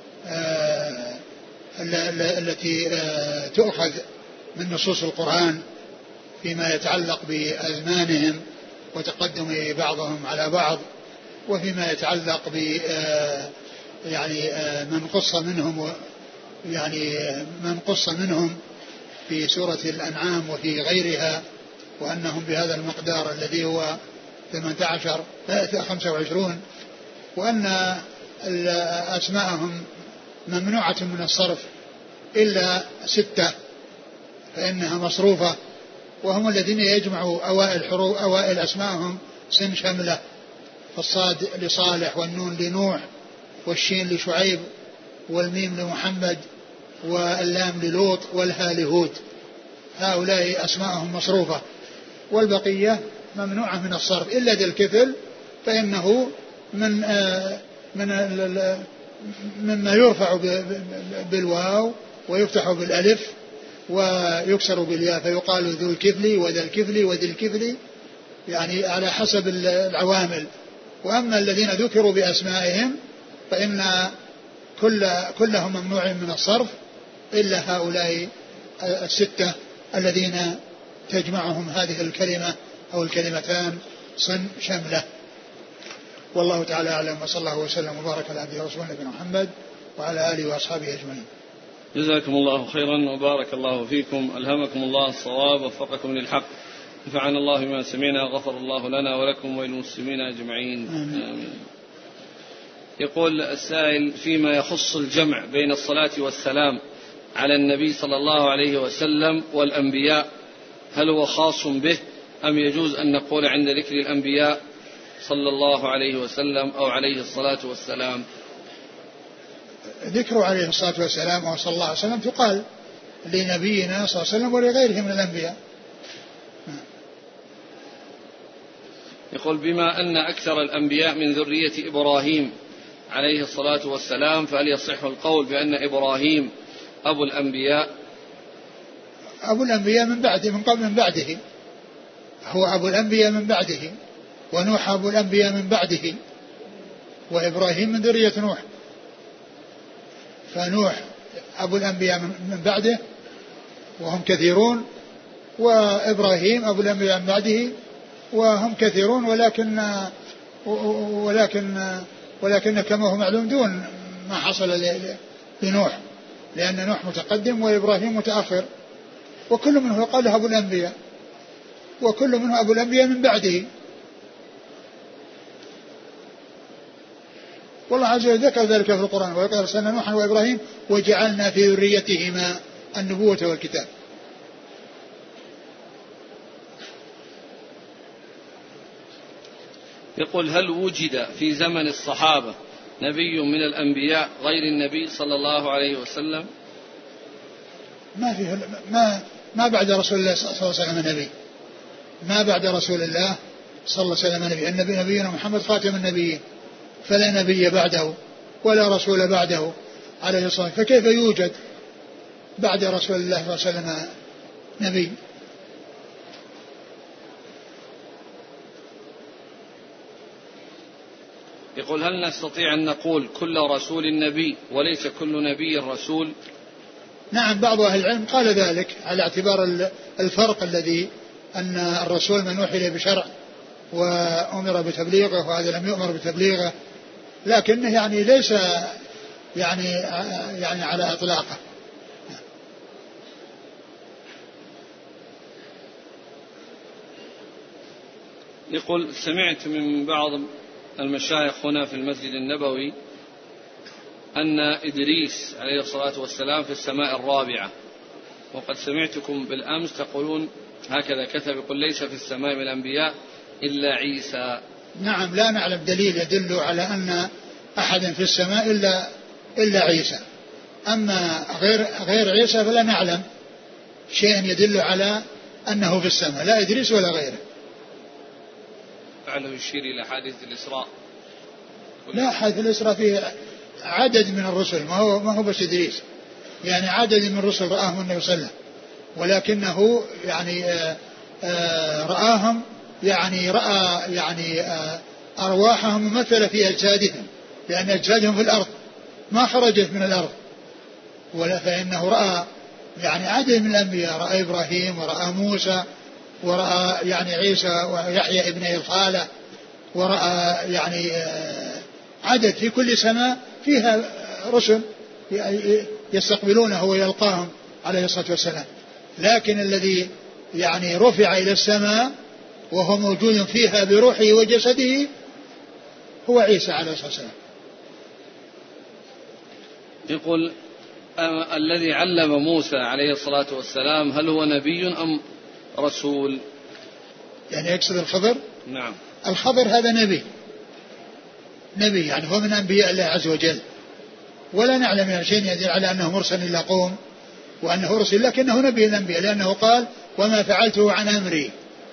التي تؤخذ من نصوص القرآن فيما يتعلق بأزمانهم وتقدم بعضهم على بعض، وفيما يتعلق ب من قص منهم في سورة الأنعام وفي غيرها، وأنهم بهذا المقدار الذي هو 25، وأن أسماءهم ممنوعة من الصرف إلا 6 فإنها مصروفة، وهم الذين يجمعوا أوائل أسماءهم سن شملة، فالصاد لصالح والنون لنوح والشين لشعيب والميم لمحمد واللام للوط والها لهود، هؤلاء أسماءهم مصروفة، والبقية ممنوعة من الصرف إلا ذي الكفل فإنه مما يرفع بالواو ويفتح بالألف ويكسر بالياء فيقال ذو الكفل وذا الكفل وذي الكفل، يعني على حسب العوامل. وأما الذين ذكروا بأسمائهم فإن كلهم ممنوع من الصرف إلا هؤلاء الستة الذين تجمعهم هذه الكلمة أو الكلمتان صن شملة. والله تعالى أعلم، وصلى الله وسلم وبارك على عبده ورسوله نبينا محمد وعلى آله وأصحابه أجمعين. جزاكم الله خيرا وبارك الله فيكم، ألهمكم الله الصواب ووفقكم للحق، نفعنا الله بما سمعنا، غفر الله لنا ولكم وللمسلمين أجمعين. آمين. يقول السائل: فيما يخص الجمع بين الصلاة والسلام على النبي صلى الله عليه وسلم والأنبياء، هل هو خاص به أم يجوز أن نقول عند ذكر الأنبياء صلى الله عليه وسلم أو عليه الصلاة والسلام؟ ذكره عليه الصلاة والسلام وصلى الله عليه وسلم تقال لنبينا صلى الله عليه وسلم ولغيره من الأنبياء. يقول: بما أن أكثر الأنبياء من ذرية إبراهيم عليه الصلاة والسلام، فهل يصح القول بأن إبراهيم أبو الأنبياء؟ أبو الأنبياء من بعده، من بعده، هو أبو الأنبياء من بعده، ونوح أبو الأنبياء من بعده، وإبراهيم من ذرية نوح، فنوح أبو الأنبياء من بعده وهم كثيرون، وإبراهيم أبو الأنبياء من بعده وهم كثيرون، ولكن كما هو معلوم دون ما حصل لنوح، لأن نوح متقدم وإبراهيم متأخر، وكل منه قال له أبو الأنبياء، وكل منه أبو الأنبياء من بعده. والله عز وجل ذكر ذلك في القرآن: ولقد أرسلنا نوحا وإبراهيم وجعلنا في ذريتهما النبوة والكتاب. يقول: هل وجد في زمن الصحابة نبي من الأنبياء غير النبي صلى الله عليه وسلم؟ ما بعد رسول الله صلى الله عليه وسلم نبي، ما بعد رسول الله صلى الله عليه وسلم نبي. نبينا محمد خاتم النبيين، فلا نبي بعده ولا رسول بعده عليه الصلاة والسلام، فكيف يوجد بعد رسول الله صلى الله عليه وسلم نبي؟ يقول: هل نستطيع أن نقول كل رسول نبي وليس كل نبي رسول؟ نعم، بعض أهل العلم قال ذلك على اعتبار الفرق الذي أن الرسول من أوحي إليه بشرع وأمر بتبليغه، وهذا لم يؤمر بتبليغه، لكنه يعني ليس يعني على إطلاقه. يقول: سمعت من بعض المشايخ هنا في المسجد النبوي أن إدريس عليه الصلاة والسلام في السماء الرابعة، وقد سمعتكم بالأمس تقولون هكذا كتب، يقول: ليس في السماء من الأنبياء إلا عيسى. نعم، لا نعلم دليل يدل على أن أحدا في السماء إلا عيسى. أما غير عيسى فلا نعلم شيئا يدل على أنه في السماء، لا إدريس ولا غيره. لعله يشير إلى حادث الإسراء. لا، حادث الإسراء فيه عدد من الرسل، ما هو بس إدريس، يعني عدد من الرسل رآهم النبي صلى الله عليه وسلم، ولكنه يعني رآهم، يعني رأى يعني أرواحهم ممثلة في أجسادهم، لأن أجسادهم في الأرض ما خرجت من الأرض، ولا فإنه رأى يعني عدد من الأنبياء، رأى إبراهيم ورأى موسى ورأى يعني عيسى ويحيى ابن الخالة، ورأى يعني عدد في كل سماء فيها رسل يستقبلونه ويلقاهم عليه الصلاة والسلام. لكن الذي يعني رفع إلى السماء وهو موجود فيها بروحه وجسده هو عيسى عليه الصلاة والسلام. يقول: الذي علم موسى عليه الصلاة والسلام هل هو نبي أم رسول؟ يعني يقصد الخضر؟ نعم، الخضر هذا نبي يعني هو من أنبياء الله عز وجل، ولا نعلم يعني شيء يدل على أنه مرسل إلى قوم وأنه رسل، لكنه نبي الأنبياء، لأنه قال: وما فعلته عن أمري،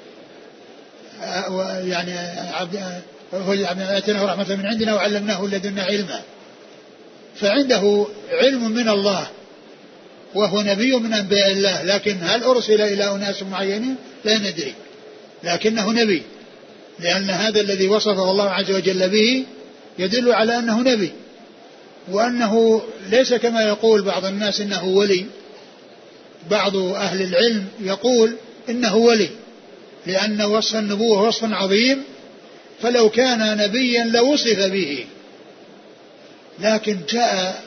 يعني آتيناه رحمة من عندنا وعلمناه لدنا علما، فعنده علم من الله وهو نبي من أنبياء الله، لكن هل أرسل إلى أناس معينين لا ندري، لكنه نبي، لأن هذا الذي وصفه الله عز وجل به يدل على أنه نبي، وأنه ليس كما يقول بعض الناس إنه ولي. بعض أهل العلم يقول إنه ولي، لأن وصف النبوة وصف عظيم، فلو كان نبيا لوصف به، لكن جاء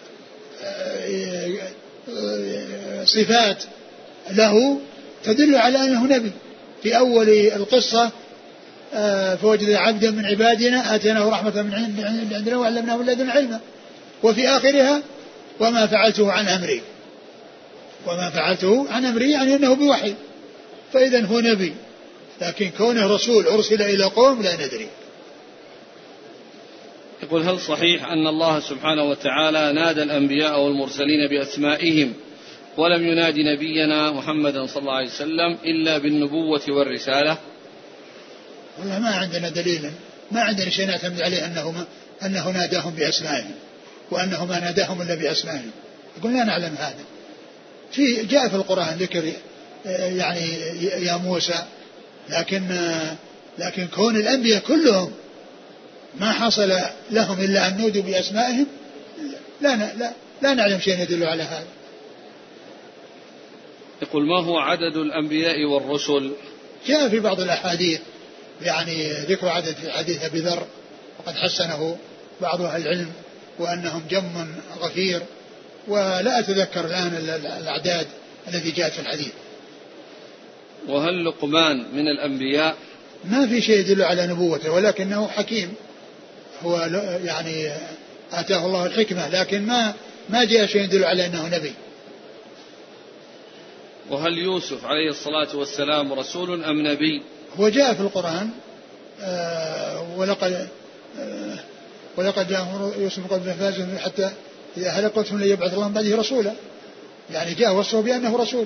صفات له تدل على أنه نبي. في أول القصة فوجد عبدا من عبادنا آتيناه رحمة من عندنا وعلمناه من لدن علما، وفي آخرها وما فعلته عن أمري. وما فعلته عن أمري يعني أنه بوحي، فإذا هو نبي، لكن كونه رسول أرسل إلى قوم لا ندري. يقول: هل صحيح أن الله سبحانه وتعالى نادى الأنبياء والمرسلين بأسمائهم ولم ينادي نبينا محمدا صلى الله عليه وسلم إلا بالنبوة والرسالة؟ والله ما عندنا دليل، ما عندنا شيء نعتمد عليه أنه ناداهم بأسمائهم، وأنه ما ناداهم إلا بأسمائهم. يقول لا نعلم هذا. جاء في القرآن ذكر يعني يا موسى، لكن كون الأنبياء كلهم ما حصل لهم إلا أن نودوا بأسمائهم لا نعلم شيء يدل على هذا. يقول: ما هو عدد الأنبياء والرسل؟ جاء في بعض الأحاديث يعني ذكر عدد في حديث أبي ذر، وقد حسنه بعض أهل العلم، وأنهم جم غفير، ولا أتذكر الآن الأعداد الذي جاءت في الحديث. وهل لقمان من الأنبياء؟ ما في شيء يدل على نبوته، ولكنه حكيم، هو يعني آتاه الله الحكمة، لكن ما جاء شيء يدل على أنه نبي. وهل يوسف عليه الصلاة والسلام رسول أم نبي؟ هو جاء في القرآن ولقد جاء يوسف قبل فاز حتى إذا هلكتهم لن يبعث الله من بعده رسولا، يعني جاء وصفه بأنه رسول.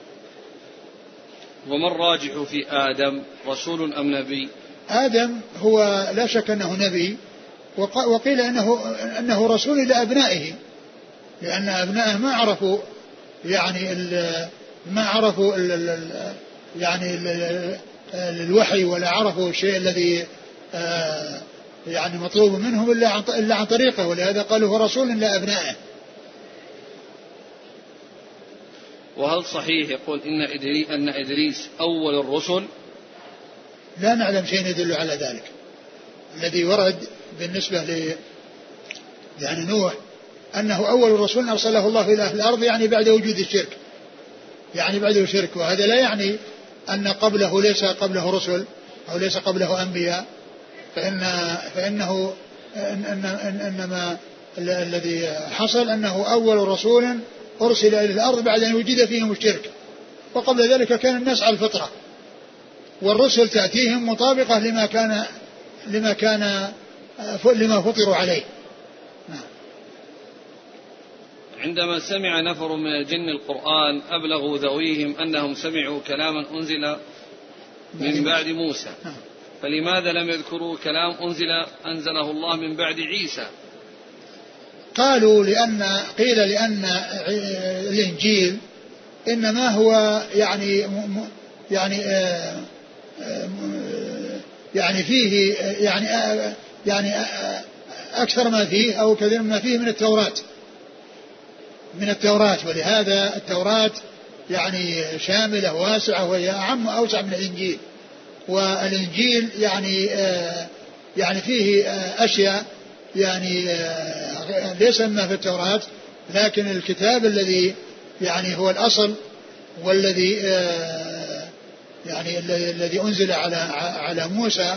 وما الراجح في آدم، رسول أم نبي؟ آدم هو لا شك أنه نبي، وقيل أنه رسول إلى أبنائه، لأن أبنائه ما عرفوا الوحي، ولا عرفوا الشيء الذي يعني مطلوب منهم إلا عن طريقه، ولهذا قالوا هو رسول لأبنائه. وهل صحيح يقول أن إدريس أول الرسل؟ لا نعلم شيء يدل على ذلك. الذي ورد بالنسبة يعني نوح أنه أول رسول أرسله الله إلى أهل الأرض، يعني بعد وجود الشرك، يعني بعده شرك، وهذا لا يعني أن قبله ليس قبله رسل أو ليس قبله أنبياء، فإنه إنما الذي حصل أنه أول رسول أرسل إلى الأرض بعد أن وجد فيهم الشرك، وقبل ذلك كان الناس على الفطرة، والرسل تأتيهم مطابقة لما فطروا عليه. عندما سمع نفر من الجن القرآن أبلغوا ذويهم أنهم سمعوا كلاما أنزل من بعد موسى، فلماذا لم يذكروا كلام أنزله الله من بعد عيسى؟ قالوا قيل لأن الإنجيل إنما هو يعني فيه يعني أكثر ما فيه أو كثير ما فيه من التوراة، ولهذا التوراة يعني شاملة واسعة، وهي أعم وأوسع من الإنجيل. والإنجيل يعني فيه أشياء يعني ليس ما في التوراة، لكن الكتاب الذي يعني هو الأصل والذي يعني الذي أنزل على موسى،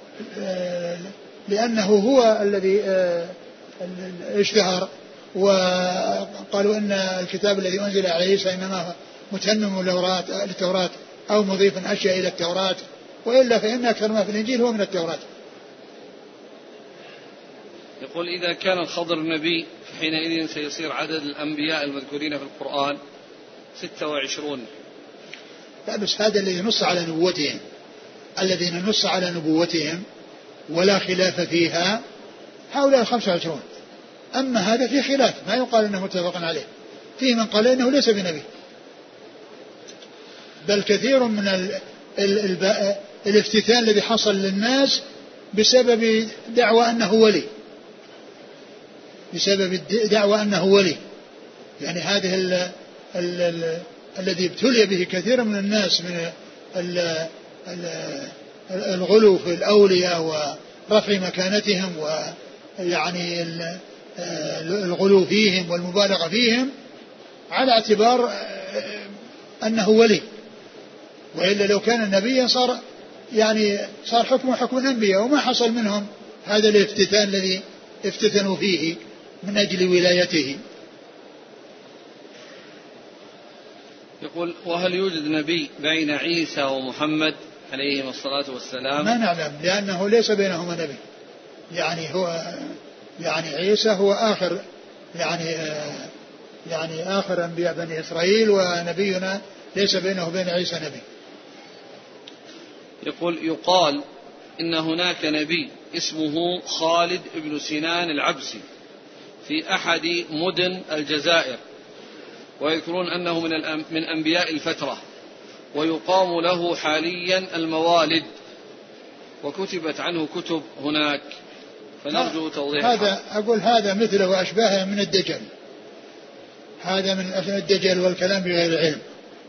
لأنه هو الذي اشتهر، وقالوا إن الكتاب الذي أنزل على عيسى إنما متمم للتوراة أو مضيف أشياء إلى التوراة، وإلا فإن أكثر ما في الإنجيل هو من التوراة. يقول: إذا كان الخضر نبي فحينئذ سيصير عدد الأنبياء المذكورين في القرآن 26. لا، بس هذا الذي نص على نبوتهم، الذين نص على نبوتهم ولا خلاف فيها هؤلاء 25. أما هذا في خلاف، ما يقال أنه متفق عليه، فيه من قال إنه ليس بنبي، بل كثير من الافتتان الذي حصل للناس بسبب دعوى أنه ولي، بسبب دعوى أنه ولي. يعني هذه الذي ابتلي به كثير من الناس من الغلو في الأولياء ورفع مكانتهم ويعني الغلو فيهم والمبالغة فيهم على اعتبار أنه ولي، وإلا لو كان نبيا صار حكمه حكم الأنبياء وما حصل منهم هذا الافتتان الذي افتتنوا فيه من أجل ولايته. يقول: وهل يوجد نبي بين عيسى ومحمد عليهما الصلاة والسلام؟ ما نعلم، لأنه ليس بينهما نبي. يعني عيسى هو آخر آخر أنبياء بني إسرائيل، ونبينا ليس بينه وبين عيسى نبي. يقول: يقال إن هناك نبي اسمه خالد بن سنان العبسي في أحد مدن الجزائر، ويذكرون أنه من أنبياء الفترة، ويقام له حاليا الموالد، وكتبت عنه كتب هناك، فنرجو توضيح هذا. أقول هذا مثله وأشباهه من الدجل، هذا من الدجل والكلام بغير علم.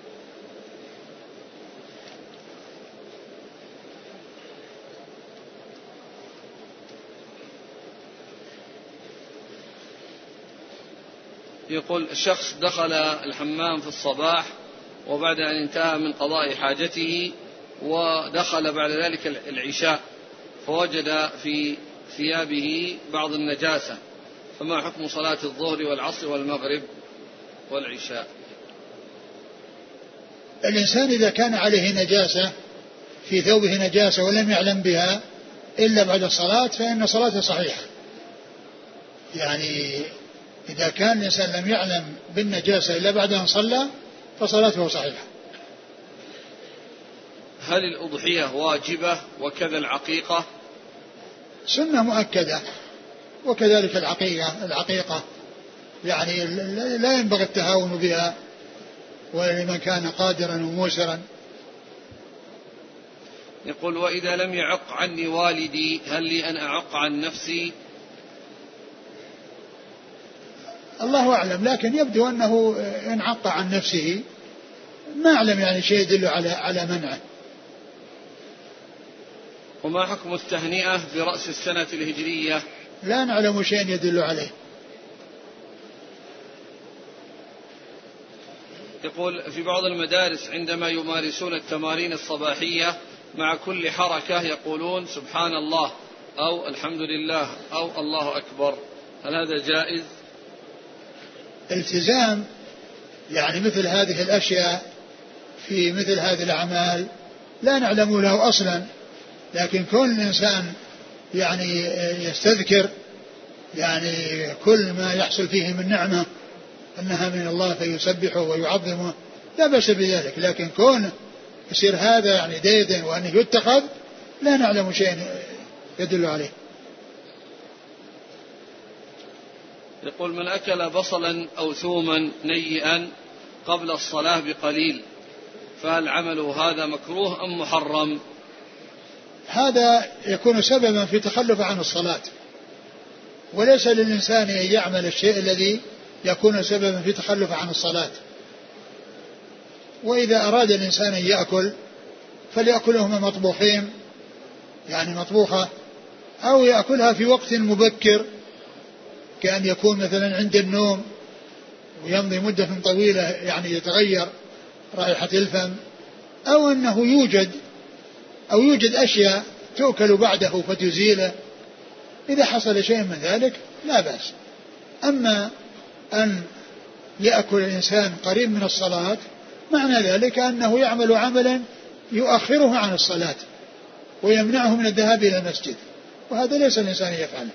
يقول: الشخص دخل الحمام في الصباح وبعد أن انتهى من قضاء حاجته، ودخل بعد ذلك العشاء فوجد في ثيابه بعض النجاسة، فما حكم صلاة الظهر والعصر والمغرب والعشاء؟ الإنسان إذا كان عليه نجاسة في ثوبه نجاسة ولم يعلم بها إلا بعد الصلاة فإن صلاته صحيحة. يعني إذا كان الإنسان لم يعلم بالنجاسة إلا بعد أن صلى فصلاته صحيحة. هل الأضحية واجبة وكذا العقيقة؟ سنة مؤكدة، وكذلك العقيقة يعني لا ينبغي التهاون بها، ولمن كان قادرا وموسرا. يقول: وإذا لم يعق عني والدي هل لي أن أعق عن نفسي؟ الله أعلم، لكن يبدو أنه إن عق عن نفسه ما أعلم يعني شيء يدل على منعه. وما حكم التهنئة برأس السنة الهجرية؟ لا نعلم شيء يدل عليه. يقول: في بعض المدارس عندما يمارسون التمارين الصباحية مع كل حركة يقولون سبحان الله أو الحمد لله أو الله أكبر، هل هذا جائز؟ التزام يعني مثل هذه الأشياء في مثل هذه الأعمال لا نعلم له أصلا، لكن كل إنسان يعني يستذكر يعني كل ما يحصل فيه من نعمة أنها من الله فيسبحه ويعظمه لا بأس بذلك، لكن كونه يصير هذا يعني ديدا وأنه يتخذ لا نعلم شيء يدل عليه. يقول: من أكل بصلا أو ثوما نيئا قبل الصلاة بقليل فهل عمله هذا مكروه أم محرم؟ هذا يكون سببا في تخلف عن الصلاة، وليس للإنسان أن يعمل الشيء الذي يكون سببا في تخلف عن الصلاة. وإذا أراد الإنسان أن يأكل فليأكلهما مطبوخين يعني مطبوخة، أو يأكلها في وقت مبكر كأن يكون مثلا عند النوم ويمضي مدة طويلة يعني يتغير رائحة الفم، أو أنه يوجد أشياء تؤكل بعده فتزيله، إذا حصل شيء من ذلك لا بأس. أما أن يأكل الإنسان قريب من الصلاة معنى ذلك أنه يعمل عملا يؤخره عن الصلاة ويمنعه من الذهاب إلى المسجد، وهذا ليس الإنسان يفعله.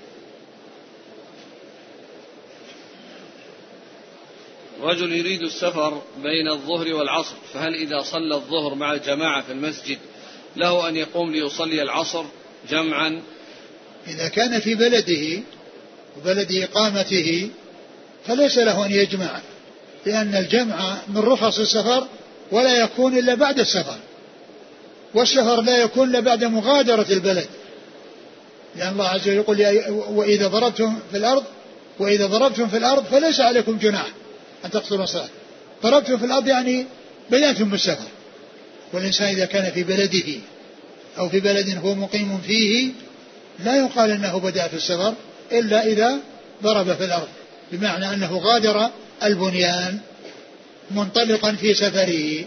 رجل يريد السفر بين الظهر والعصر، فهل إذا صلى الظهر مع الجماعة في المسجد له أن يقوم ليصلي العصر جمعا؟ إذا كان في بلده وبلد إقامته فليس له أن يجمع، لأن الجمع من رخص السفر ولا يكون إلا بعد السفر، والسفر لا يكون إلا بعد مغادرة البلد، لأن الله عز وجل يقول وإذا ضربتم في الأرض فليس عليكم جناح أن تقصروا الصلاة. ضربتم في الأرض يعني بدأتم بالسفر، والإنسان إذا كان في بلده أو في بلد هو مقيم فيه لا يقال أنه بدأ في السفر إلا إذا ضرب في الأرض، بمعنى أنه غادر البنيان منطلقا في سفره.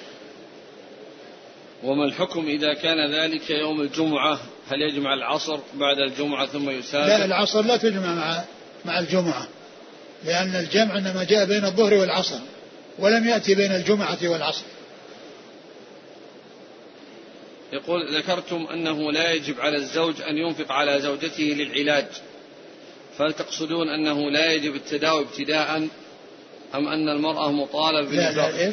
وما الحكم إذا كان ذلك يوم الجمعة؟ هل يجمع العصر بعد الجمعة ثم يسافر؟ لا، العصر لا تجمع مع الجمعة، لأن الجمع إنما جاء بين الظهر والعصر ولم يأتي بين الجمعة والعصر. يقول ذكرتم أنه لا يجب على الزوج أن ينفق على زوجته للعلاج، فهل تقصدون أنه لا يجب التداوي ابتداء أم أن المرأة مطالبة بالإنفاق؟ لا، إيش؟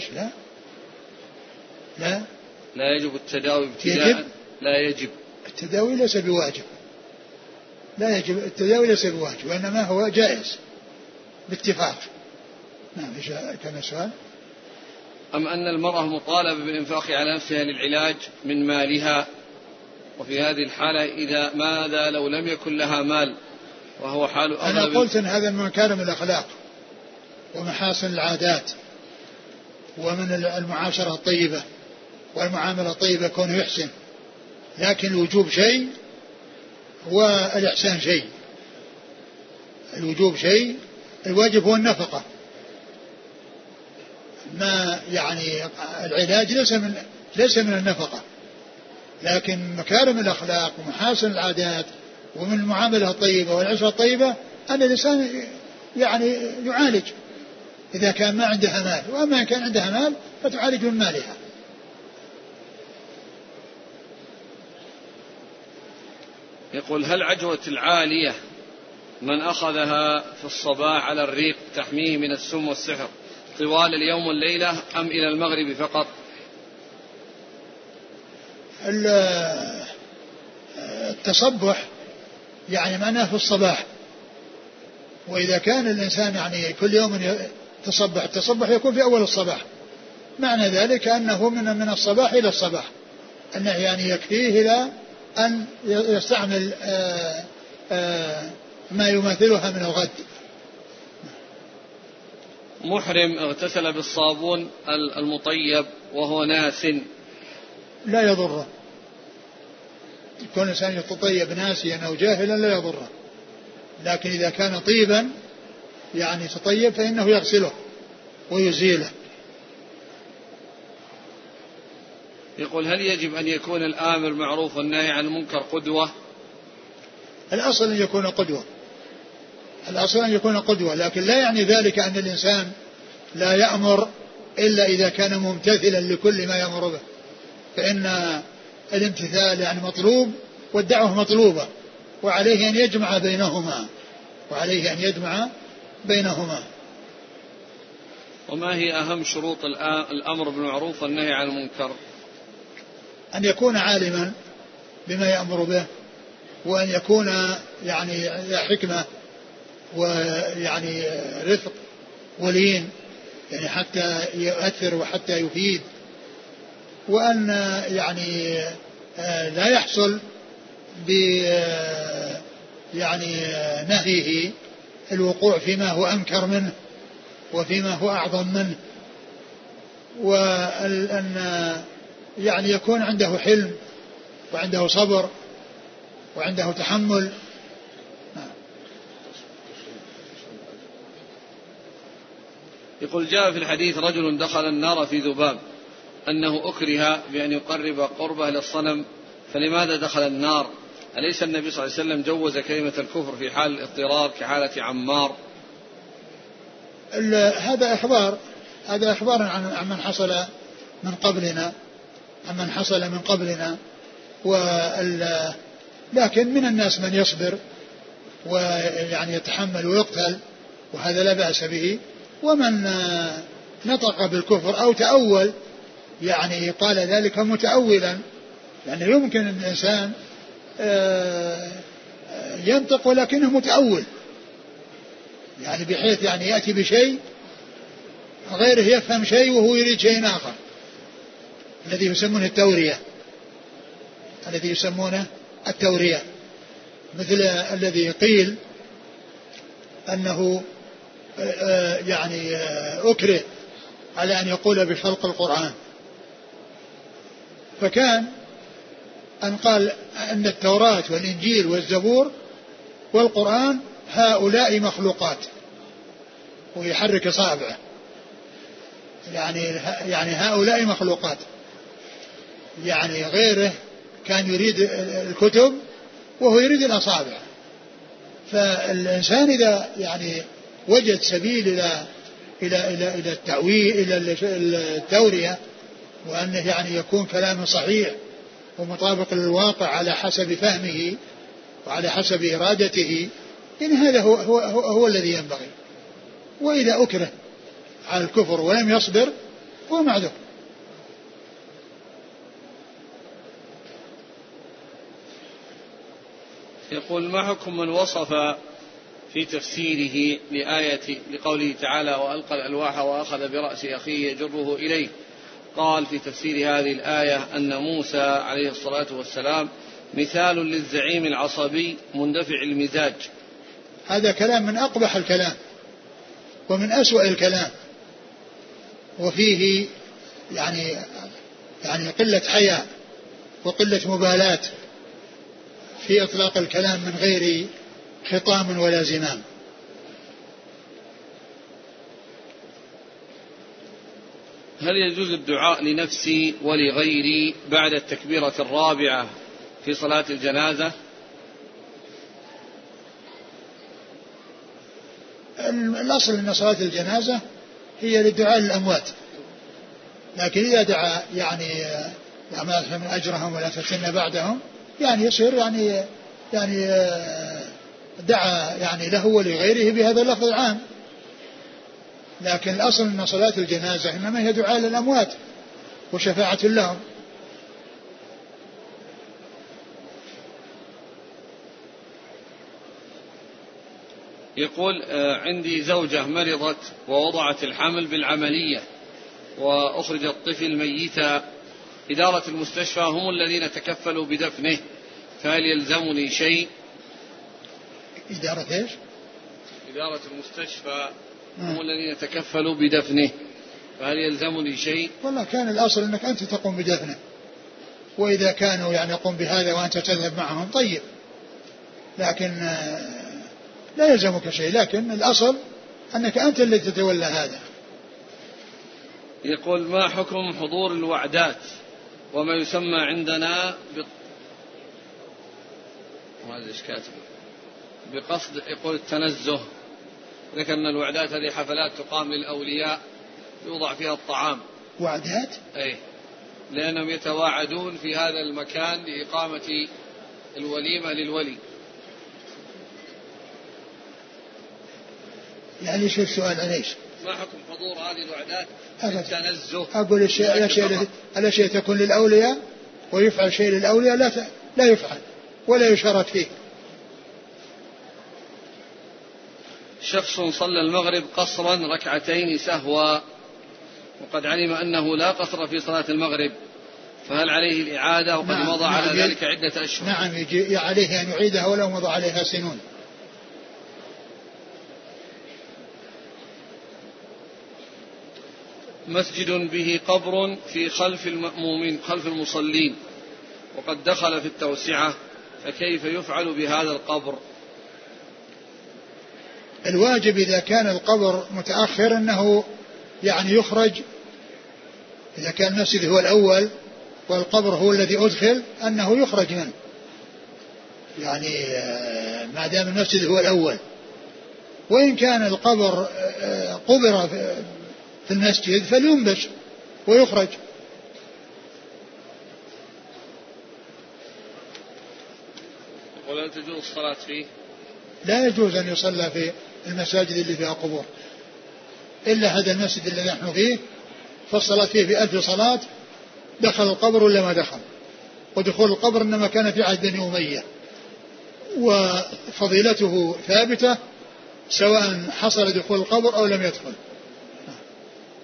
لا يجب التداوي ابتداء. يجب؟ لا يجب التداوي ليس بواجب، لا يجب التداوي ليس بواجب، وإنما هو جائز باتفاق. نعم. كان السؤال؟ أم أن المرأة مطالبة بالإنفاق على نفسها للعلاج من مالها، وفي هذه الحالة إذا ماذا لو لم يكن لها مال وهو حال أغلب؟ أنا قلت أن هذا من مكارم الأخلاق ومحاسن العادات ومن المعاشرة الطيبة والمعاملة الطيبة كونه يحسن، لكن الوجوب شيء والإحسان شيء. الوجوب شيء، الواجب هو النفقة، ما يعني العلاج ليس من النفقة، لكن مكارم الأخلاق ومحاسن العادات ومن المعاملة الطيبة والعشرة الطيبة أن الإنسان يعني يعالج إذا كان ما عندها مال، وأما إن كان عندها مال فتعالج من مالها. يقول هل عجوة العالية من أخذها في الصباح على الريق تحميه من السم والسحر طوال اليوم والليلة أم إلى المغرب فقط؟ التصبح يعني معناه في الصباح، وإذا كان الإنسان يعني كل يوم يتصبح، التصبح يكون في أول الصباح، معنى ذلك أنه من الصباح إلى الصباح، أنه يعني يكفيه إلى أن يستعمل ما يماثلها من الغد. محرم اغتسل بالصابون المطيب وهو ناس لا يضره، يكون الإنسان يتطيب ناسيا أو جاهلا لا يضره، لكن إذا كان طيبا يعني تطيب فإنه يغسله ويزيله. يقول هل يجب أن يكون الآمر معروف والنهي عن المنكر قدوة؟ الأصل أن يكون قدوة، الأصل أن يكون قدوة، لكن لا يعني ذلك أن الإنسان لا يأمر إلا إذا كان ممتثلا لكل ما يأمر به، فإن الامتثال يعني مطلوب والدعوة مطلوبة، وعليه أن يجمع بينهما. وما هي أهم شروط الأمر بالمعروف والنهي عن المنكر؟ أن يكون عالما بما يأمر به، وأن يكون يعني حكمة ويعني رفق ولين، يعني حتى يؤثر وحتى يفيد، وأن يعني لا يحصل ب يعني نهيه الوقوع فيما هو أنكر منه وفيما هو أعظم منه، وأن يعني يكون عنده حلم وعنده صبر وعنده تحمل. يقول جاء في الحديث رجل دخل النار في ذباب أنه أكره بأن يقرب قربه للصنم، فلماذا دخل النار؟ أليس النبي صلى الله عليه وسلم جوز كلمة الكفر في حال الاضطرار كحالة عمار؟ هذا إخبار عن من حصل من قبلنا، لكن من الناس من يصبر ويعني يتحمل ويقتل، وهذا لا بأس به، ومن نطق بالكفر أو تأول يعني قال ذلك متأولا، يعني يمكن أن الإنسان ينطق ولكنه متأول، يعني بحيث يعني يأتي بشيء غيره يفهم شيء وهو يريد شيء آخر، الذي يسمونه التورية، مثل الذي قيل أنه يعني أكره على أن يقول بخلق القرآن، فكان أن قال أن التوراة والإنجيل والزبور والقرآن هؤلاء مخلوقات، ويحرك أصابعه يعني هؤلاء مخلوقات، يعني غيره كان يريد الكتب وهو يريد الأصابع. فالإنسان إذا يعني وجد سبيل إلى التأويل إلى التورية، وأنه يعني يكون كلام صحيح ومطابق للواقع على حسب فهمه وعلى حسب إرادته، يعني هذا هو الذي ينبغي. وإذا أكره على الكفر ولم يصبر هو معذور. يقول: ما حكم من وصف في تفسيره لقوله تعالى: وألقى الألواح وأخذ برأس أخيه يجره إليه، قال في تفسير هذه الآية أن موسى عليه الصلاة والسلام مثال للزعيم العصبي مندفع المزاج. هذا كلام من أقبح الكلام ومن أسوأ الكلام، وفيه يعني قلة حياء وقلة مبالاة في إطلاق الكلام من غير خطام ولا زمام. هل يجوز الدعاء لنفسي ولغيري بعد التكبيرة الرابعة في صلاة الجنازة؟ الأصل أن صلاة الجنازة هي للدعاء للأموات، لكن إذا دعا يعني من أجرهم ولا تفتن بعدهم، يعني يصير يعني دعا يعني له ولغيره بهذا اللفظ العام، لكن الأصل أن صلاة الجنازة إنما هي دعاء للأموات وشفاعة لهم. يقول: عندي زوجة مرضت ووضعت الحمل بالعملية وأخرج الطفل ميتا، إدارة المستشفى هم الذين تكفلوا بدفنه، فهل يلزمني شيء؟ إدارة إيش؟ إدارة المستشفى هم الذين تكفلوا بدفنه، فهل يلزمني شيء؟ والله كان الأصل أنك أنت تقوم بدفنه، وإذا كانوا يعني يقوم بهذا وأنت تذهب معهم طيب، لكن لا يلزمك شيء، لكن الأصل أنك أنت الذي تتولى هذا. يقول: ما حكم حضور الوعدات وما يسمى عندنا بقصد يقول التنزه؟ ذكر أن الوعدات هذه حفلات تقام للأولياء يوضع فيها الطعام. وعدات؟ أي، لأنهم يتواعدون في هذا المكان لإقامة الوليمة للولي. يعني ايش السؤال عن ايش؟ ما حكم حضور هذه الوعدات التنزه؟ أقول الأشياء تكون للأولياء ويفعل شيء للأولياء لا يفعل ولا يشارك فيه. شخص صلى المغرب قصرا ركعتين سهوا وقد علم أنه لا قصر في صلاة المغرب، فهل عليه الإعادة وقد مضى على ذلك عدة أشهر؟ نعم، يجي عليه أن يعيدها ولو مضى عليها سنون. مسجد به قبر في خلف المأمومين خلف المصلين وقد دخل في التوسعة، فكيف يفعل بهذا القبر؟ الواجب إذا كان القبر متأخر أنه يعني يخرج، إذا كان المسجد هو الأول والقبر هو الذي أدخل أنه يخرج منه، يعني ما دام المسجد هو الأول. وإن كان القبر قبر في المسجد فلينبش ويخرج. ولا تجوز الصلاة فيه؟ لا يجوز أن يصلى في المساجد اللي فيها قبور، إلا هذا المسجد الذي نحن فيه، فالصلاة فيه ب1000 صلاة، دخل القبر ولا ما دخل، ودخول القبر إنما كان في عهد بني أمية، وفضيلته ثابتة سواء حصل دخول القبر أو لم يدخل.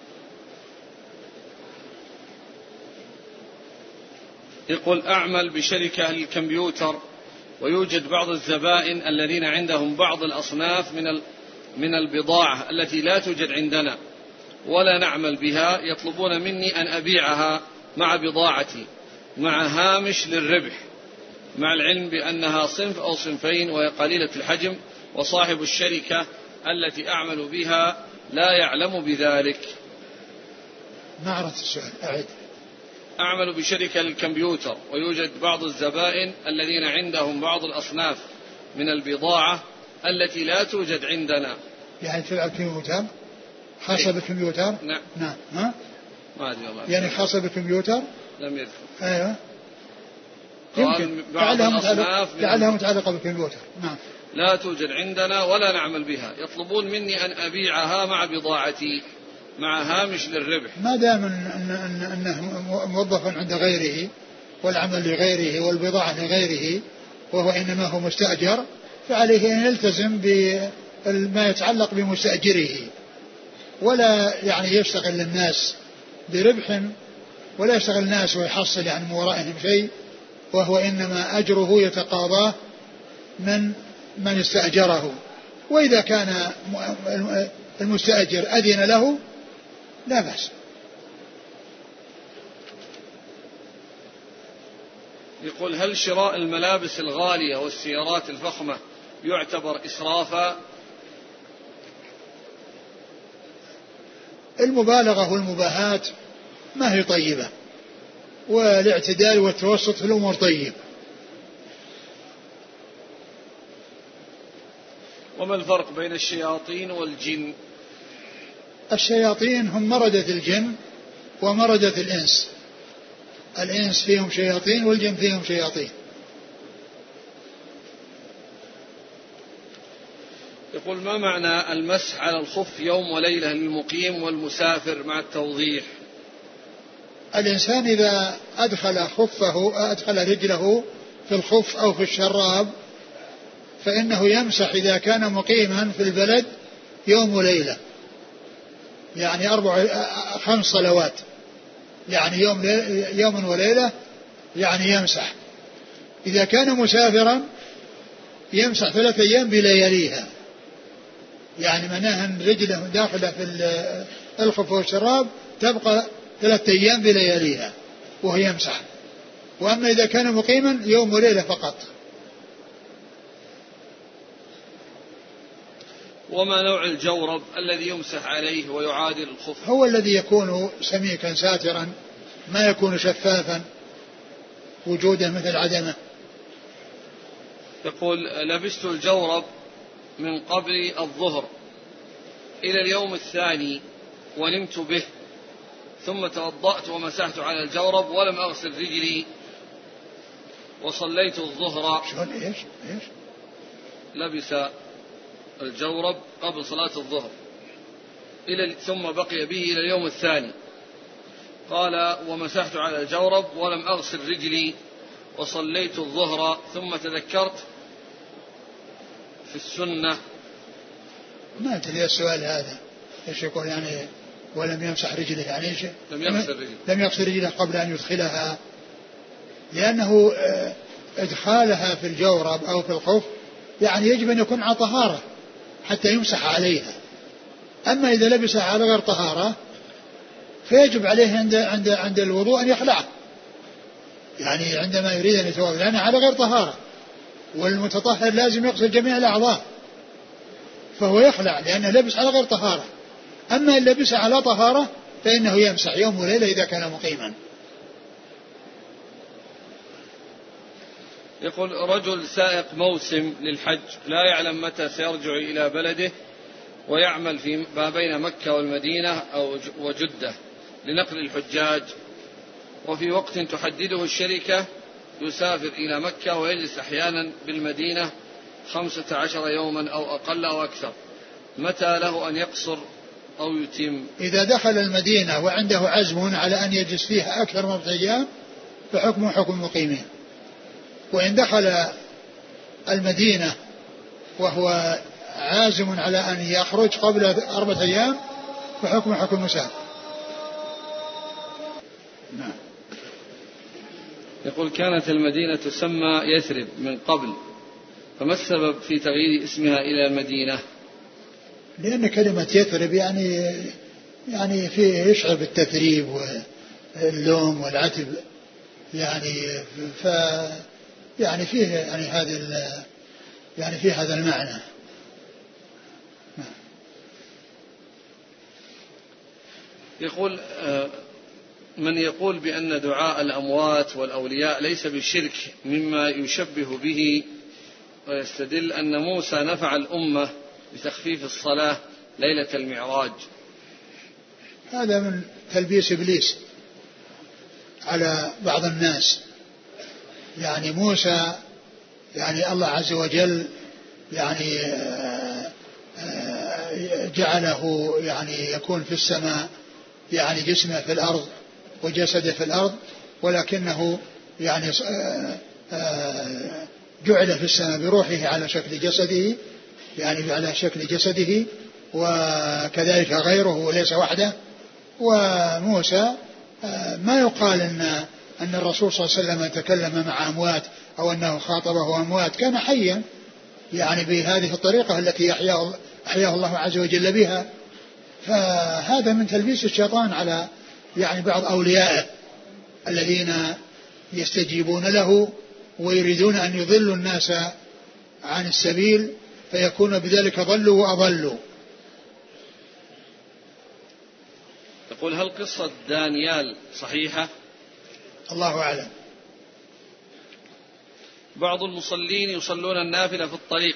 يقول أعمل بشركة للكمبيوتر ويوجد بعض الزبائن الذين عندهم بعض الأصناف من البضاعة التي لا توجد عندنا ولا نعمل بها، يطلبون مني أن أبيعها مع بضاعتي مع هامش للربح، مع العلم بأنها صنف أو صنفين وهي قليلة الحجم، وصاحب الشركة التي أعمل بها لا يعلم بذلك. ما عرفت السؤال، أعد. أعمل بشركة للكمبيوتر ويوجد بعض الزبائن الذين عندهم بعض الأصناف من البضاعة التي لا توجد عندنا. يعني تلعب الكمبيوتر خاصة بالكمبيوتر؟ نعم. نعم. ها؟ ما أدري والله. يعني خاصة بالكمبيوتر؟ لم يذكر. أيوة. يمكن لعلها متعلقة بالكمبيوتر. نعم. لا توجد عندنا ولا نعمل بها، يطلبون مني أن أبيعها مع بضاعتي مع هامش للربح. ما دام أنه موظف عند غيره والعمل لغيره والبضاعة لغيره وهو إنما هو مستأجر، فعليه أن يلتزم بما يتعلق بمستأجره، ولا يعني يشتغل الناس بربح، ولا يشتغل الناس ويحصل يعني من ورائهم شيء، وهو إنما أجره يتقاضاه من استأجره. وإذا كان المستأجر أذن له لا بأس. يقول هل شراء الملابس الغالية والسيارات الفخمة يعتبر إسرافا؟ المبالغة والمباهات ما هي طيبة، والاعتدال والتوسط في الأمور طيب. وما الفرق بين الشياطين والجن؟ الشياطين هم مردة الجن ومردة الإنس، الإنس فيهم شياطين والجن فيهم شياطين. يقول ما معنى المسح على الخف يوم وليلة للمقيم والمسافر مع التوضيح؟ الإنسان إذا أدخل رجله في الخف أو في الشراب فإنه يمسح إذا كان مقيما في البلد يوم وليلة، يعني 5 صلوات، يعني يوم وليلة يعني يمسح. إذا كان مسافرا يمسح 3 أيام بلياليها، يعني معناها أن رجله داخلة في الخف والشراب تبقى 3 أيام بلياليها وهو يمسح. وأما إذا كان مقيما يوم وليلة فقط. وما نوع الجورب الذي يمسح عليه ويعادل الخف؟ هو الذي يكون سميكا ساترا، ما يكون شفافا وجوده مثل عدمه. يقول لبست الجورب من قبل الظهر إلى اليوم الثاني ونمت به، ثم توضأت ومسحت على الجورب ولم أغسل رجلي وصليت الظهر. شلون إيش؟ لبس الجورب قبل صلاة الظهر ثم بقي به إلى اليوم الثاني، قال ومسحت على الجورب ولم أغسل رجلي وصليت الظهر، ثم تذكرت في السنة. ما أدري السؤال هذا إيش يقول يعني ولم يمسح رجله، يعني إيش؟ لم يغسل رجله قبل أن يدخلها، لأنه إدخالها في الجورب أو في الخف يعني يجب أن يكون على طهارة حتى يمسح عليها. أما إذا لبسها على غير طهارة فيجب عليه عند الوضوء أن يخلعه، يعني عندما يريد أن يتوضأ، لأنه على غير طهارة، والمتطهر لازم يغسل جميع الأعضاء، فهو يخلع لأنه لبس على غير طهارة. أما إن لبسها على طهارة فإنه يمسح يوم وليلة إذا كان مقيما. يقول رجل سائق موسم للحج لا يعلم متى سيرجع إلى بلده ويعمل في ما بين مكة والمدينة وجدة لنقل الحجاج، وفي وقت تحدده الشركة يسافر إلى مكة ويجلس أحيانا بالمدينة 15 يوما أو أقل أو أكثر، متى له أن يقصر أو يتم؟ إذا دخل المدينة وعنده عزم على أن يجلس فيها أكثر من 4 أيام فحكمه حكم المقيمين، وإن دخل المدينة وهو عازم على أن يخرج قبل 4 أيام فحكمه حكم المسافر. نعم. يقول كانت المدينة تسمى يثرب من قبل، فما السبب في تغيير اسمها إلى مدينة؟ لأن كلمة يثرب يعني فيه يشعر بالتثريب واللوم والعتب، يعني ف يعني فيه يعني يعني فيه هذا المعنى. يقول من يقول بأن دعاء الأموات والأولياء ليس بشرك مما يشبه به، ويستدل أن موسى نفع الأمة بتخفيف الصلاة ليلة المعراج. هذا من تلبيس إبليس على بعض الناس. يعني موسى يعني الله عز وجل يعني جعله يعني يكون في السماء، يعني جسمه في الأرض وجسده في الأرض، ولكنه يعني جعل في السماء بروحه على شكل جسده، يعني على شكل جسده، وكذلك غيره وليس وحده. وموسى ما يقال أن الرسول صلى الله عليه وسلم تكلم مع أموات أو أنه خاطبه أموات، كان حيا يعني بهذه الطريقة التي أحياه الله عز وجل بها. فهذا من تلبيس الشيطان على يعني بعض أوليائه الذين يستجيبون له ويريدون أن يضلوا الناس عن السبيل، فيكون بذلك ضلوا وأضلوا. يقول هل قصة دانيال صحيحة؟ الله أعلم. بعض المصلين يصلون النافلة في الطريق،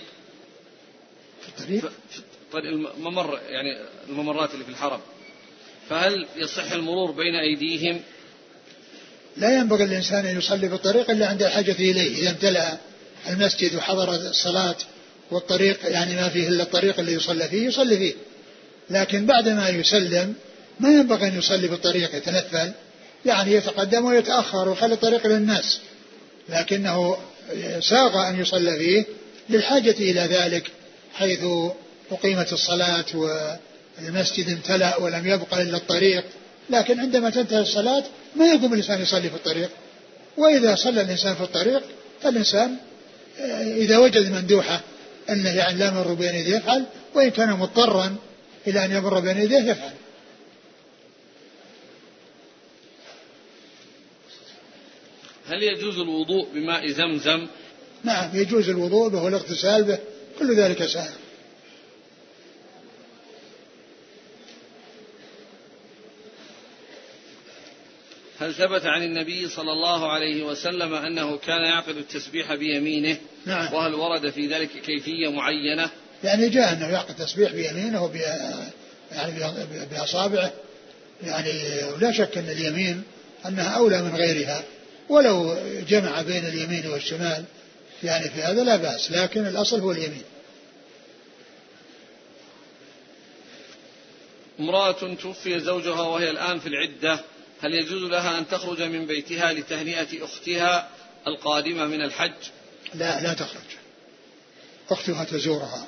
في الممر، يعني الممرات اللي في الحرم، فهل يصح المرور بين أيديهم؟ لا ينبغي الإنسان أن يصلي في الطريق إلا عند الحاجة إليه. إذا امتلأ المسجد وحضر الصلاة والطريق يعني ما فيه إلا الطريق اللي يصلي فيه يصلي فيه، لكن بعدما يسلم ما ينبغي أن يصلي في الطريق يتنفل، يعني يتقدم ويتأخر ويخلي الطريق للناس، لكنه ساغ أن يصلي فيه للحاجة إلى ذلك، حيث أقيمت الصلاة والمسجد امتلأ ولم يبقى إلا الطريق. لكن عندما تنتهي الصلاة ما يقوم الإنسان يصلي في الطريق. وإذا صلى الإنسان في الطريق فالإنسان إذا وجد مندوحة أنه يعني لا يمر بين يديه يفعل، وإن كان مضطرا إلى أن يمر بين يديه يفعل. هل يجوز الوضوء بماء زمزم؟ نعم يجوز الوضوء به والاغتسال به، كل ذلك سائغ. هل ثبت عن النبي صلى الله عليه وسلم أنه كان يعقد التسبيح بيمينه؟ نعم. وهل ورد في ذلك كيفية معينة؟ يعني جاء أنه يعقد التسبيح بيمينه يعني بأصابعه، يعني ولا شك أن اليمين أنها أولى من غيرها، ولو جمع بين اليمين والشمال يعني في هذا لا بأس، لكن الأصل هو اليمين. امرأة توفي زوجها وهي الآن في العدة، هل يجوز لها أن تخرج من بيتها لتهنئة أختها القادمة من الحج؟ لا تخرج، أختها تزورها.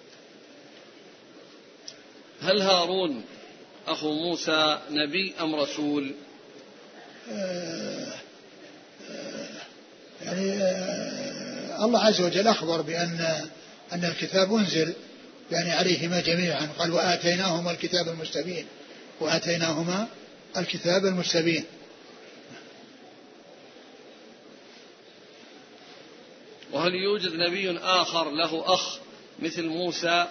هل هارون أخو موسى نبي أم رسول؟ يعني الله عز وجل أخبر بأن الكتاب أنزل يعني عليهما جميعا، قال وآتيناهما الكتاب المستبين، وآتيناهما الكتاب المستبين. وهل يوجد نبي آخر له أخ مثل موسى؟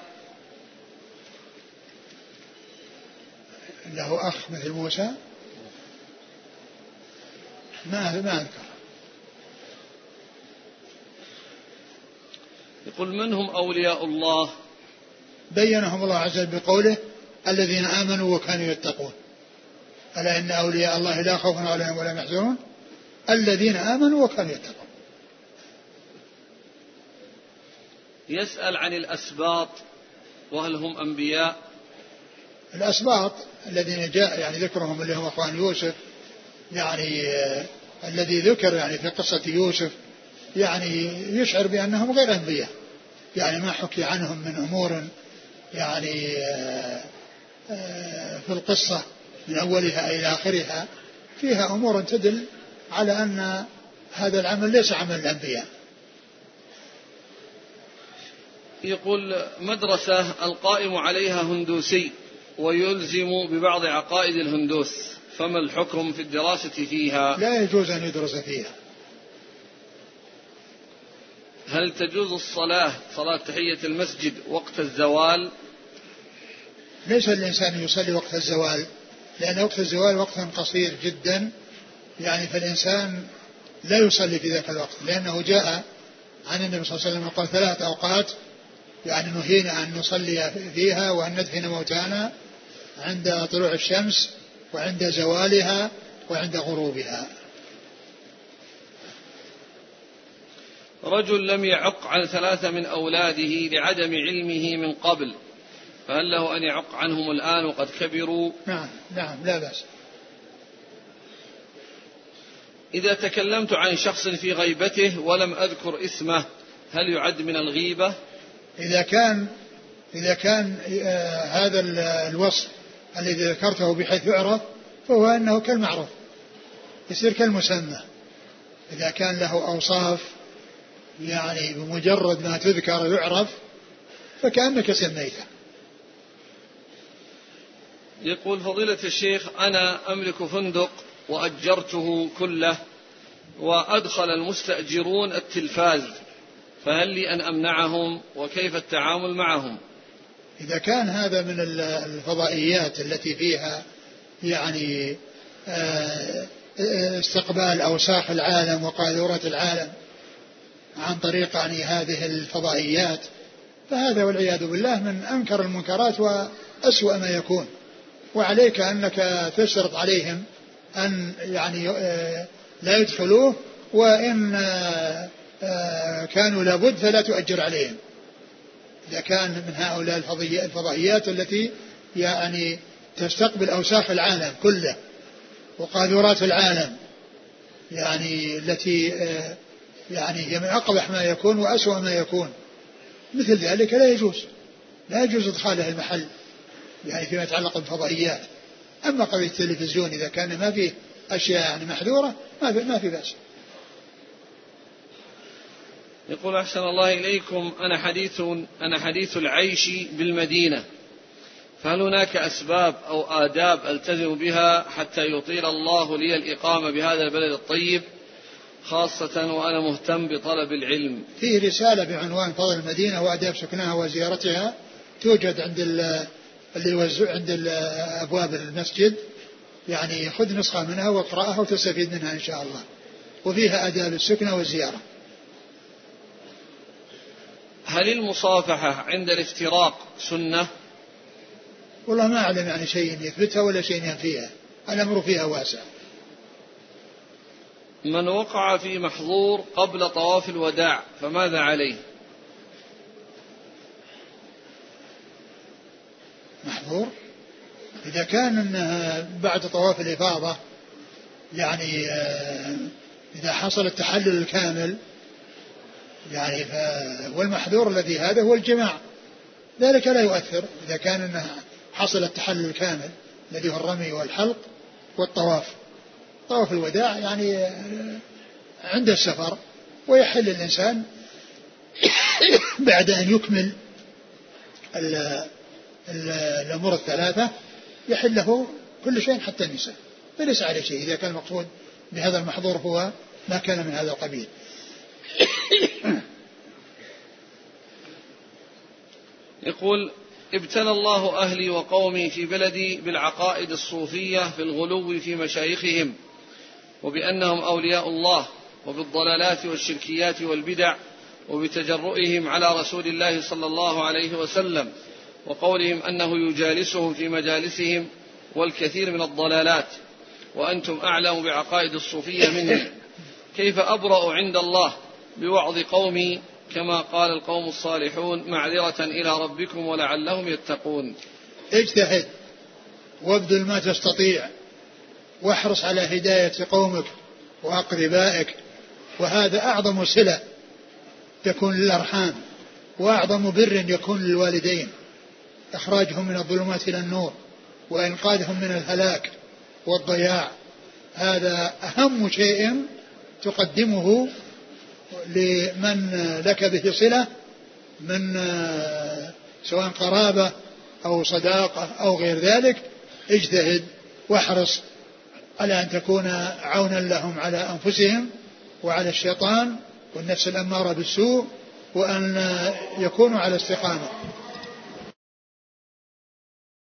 له أخ مثل موسى؟ ما أذكر. يقول من هم أولياء الله؟ بينهم الله عز وجل بقوله الذين آمنوا وكانوا يتقون، ألا إن أولياء الله لا خوف عليهم ولا يحزنون الذين آمنوا وكانوا يتقون. يسأل عن الأسباط وهل هم أنبياء؟ الأسباط الذين جاء يعني ذكرهم اللي هم أخوان يوسف، يعني الذي ذكر يعني في قصة يوسف يعني يشعر بأنهم غير أنبياء، يعني ما حكي عنهم من أمور يعني في القصة من أولها إلى آخرها فيها أمور تدل على أن هذا العمل ليس عمل الأنبياء. يقول مدرسة القائم عليها هندوسي ويلزم ببعض عقائد الهندوس، فما الحكم في الدراسة فيها؟ لا يجوز أن يدرس فيها. هل تجوز الصلاة صلاة تحية المسجد وقت الزوال؟ ليس الإنسان يصلي وقت الزوال، لأن وقت الزوال وقت قصير جدا، يعني فالإنسان لا يصلي في ذاك الوقت، لأنه جاء عن النبي صلى الله عليه وسلم قال 3 أوقات يعني نهينا أن نصلي فيها وأن ندفن موتانا: عند طلوع الشمس، وعند زوالها، وعند غروبها. رجل لم يعق عن 3 من أولاده لعدم علمه من قبل، فهل له أن يعق عنهم الآن وقد كبروا؟ نعم لا بأس. إذا تكلمت عن شخص في غيبته ولم أذكر اسمه هل يعد من الغيبة؟ إذا كان هذا الوصف الذي ذكرته بحيث يعرف فهو أنه كالمعروف، يصير كالمسمى. إذا كان له أوصاف يعني بمجرد ما تذكر يعرف فكأنك سميته. يقول فضيلة الشيخ أنا أملك فندق وأجرته كله وأدخل المستأجرون التلفاز، فهل لي أن أمنعهم وكيف التعامل معهم؟ إذا كان هذا من الفضائيات التي فيها يعني استقبال أوساخ العالم وقاذورة العالم عن طريق يعني هذه الفضائيات، فهذا والعياذ بالله من أنكر المنكرات وأسوأ ما يكون. وعليك أنك تشترط عليهم أن يعني لا يدخلوه، وإن كانوا لابد فلا تؤجر عليهم. إذا كان من هؤلاء الفضائيات التي يعني تستقبل أوساخ العالم كله وقاذورات العالم، يعني التي يعني هي من أقبح ما يكون وأسوأ ما يكون، مثل ذلك لا يجوز إدخاله المحل يعني فيما يتعلق بالفضائيات. أما قضية التلفزيون إذا كان ما فيه أشياء يعني محذورة ما في بأس. يقول أحسن الله إليكم أنا حديث العيش بالمدينة، فهل هناك أسباب أو آداب ألتزم بها حتى يطيل الله لي الإقامة بهذا البلد الطيب، خاصة وأنا مهتم بطلب العلم؟ فيه رسالة بعنوان فضل المدينة وآداب سكنها وزيارتها، توجد عند أبواب المسجد، يعني خذ نسخة منها واقرأها وتستفيد منها إن شاء الله، وفيها آداب السكنة والزيارة. هل المصافحة عند الافتراق سنة؟ والله ما أعلم يعني شيء يثبتها ولا شيء ينفيها، الأمر فيها واسع. من وقع في محظور قبل طواف الوداع فماذا عليه؟ محظور إذا كان إنها بعد طواف الإفاضة، يعني إذا حصل التحلل الكامل يعني والمحظور الذي هذا هو الجماع، ذلك لا يؤثر إذا كان إنه حصل التحلل الكامل الذي هو الرمي والحلق والطواف. طواف الوداع يعني عند السفر، ويحل الإنسان بعد أن يكمل الأمور الثلاثة يحل له كل شيء حتى النساء، فليس عليه شيء إذا كان المقصود بهذا المحظور هو ما كان من هذا القبيل. يقول ابتلى الله أهلي وقومي في بلدي بالعقائد الصوفية في الغلو في مشايخهم وبأنهم أولياء الله، وبالضلالات والشركيات والبدع، وبتجرؤهم على رسول الله صلى الله عليه وسلم، وقولهم أنه يجالسهم في مجالسهم، والكثير من الضلالات، وأنتم أعلم بعقائد الصوفية مني، كيف أبرأ عند الله بوعظ قومي كما قال القوم الصالحون معذرة إلى ربكم ولعلهم يتقون؟ اجتهد وابذل ما تستطيع، واحرص على هداية قومك وأقربائك، وهذا أعظم صلة تكون للأرحام، وأعظم بر يكون للوالدين، إخراجهم من الظلمات إلى النور وإنقاذهم من الهلاك والضياع. هذا أهم شيء تقدمه لمن لك به صلة من سواء قرابة أو صداقة أو غير ذلك. اجتهد واحرص على أن تكون عونا لهم على أنفسهم وعلى الشيطان والنفس الأمارة بالسوء، وأن يكونوا على استقامة.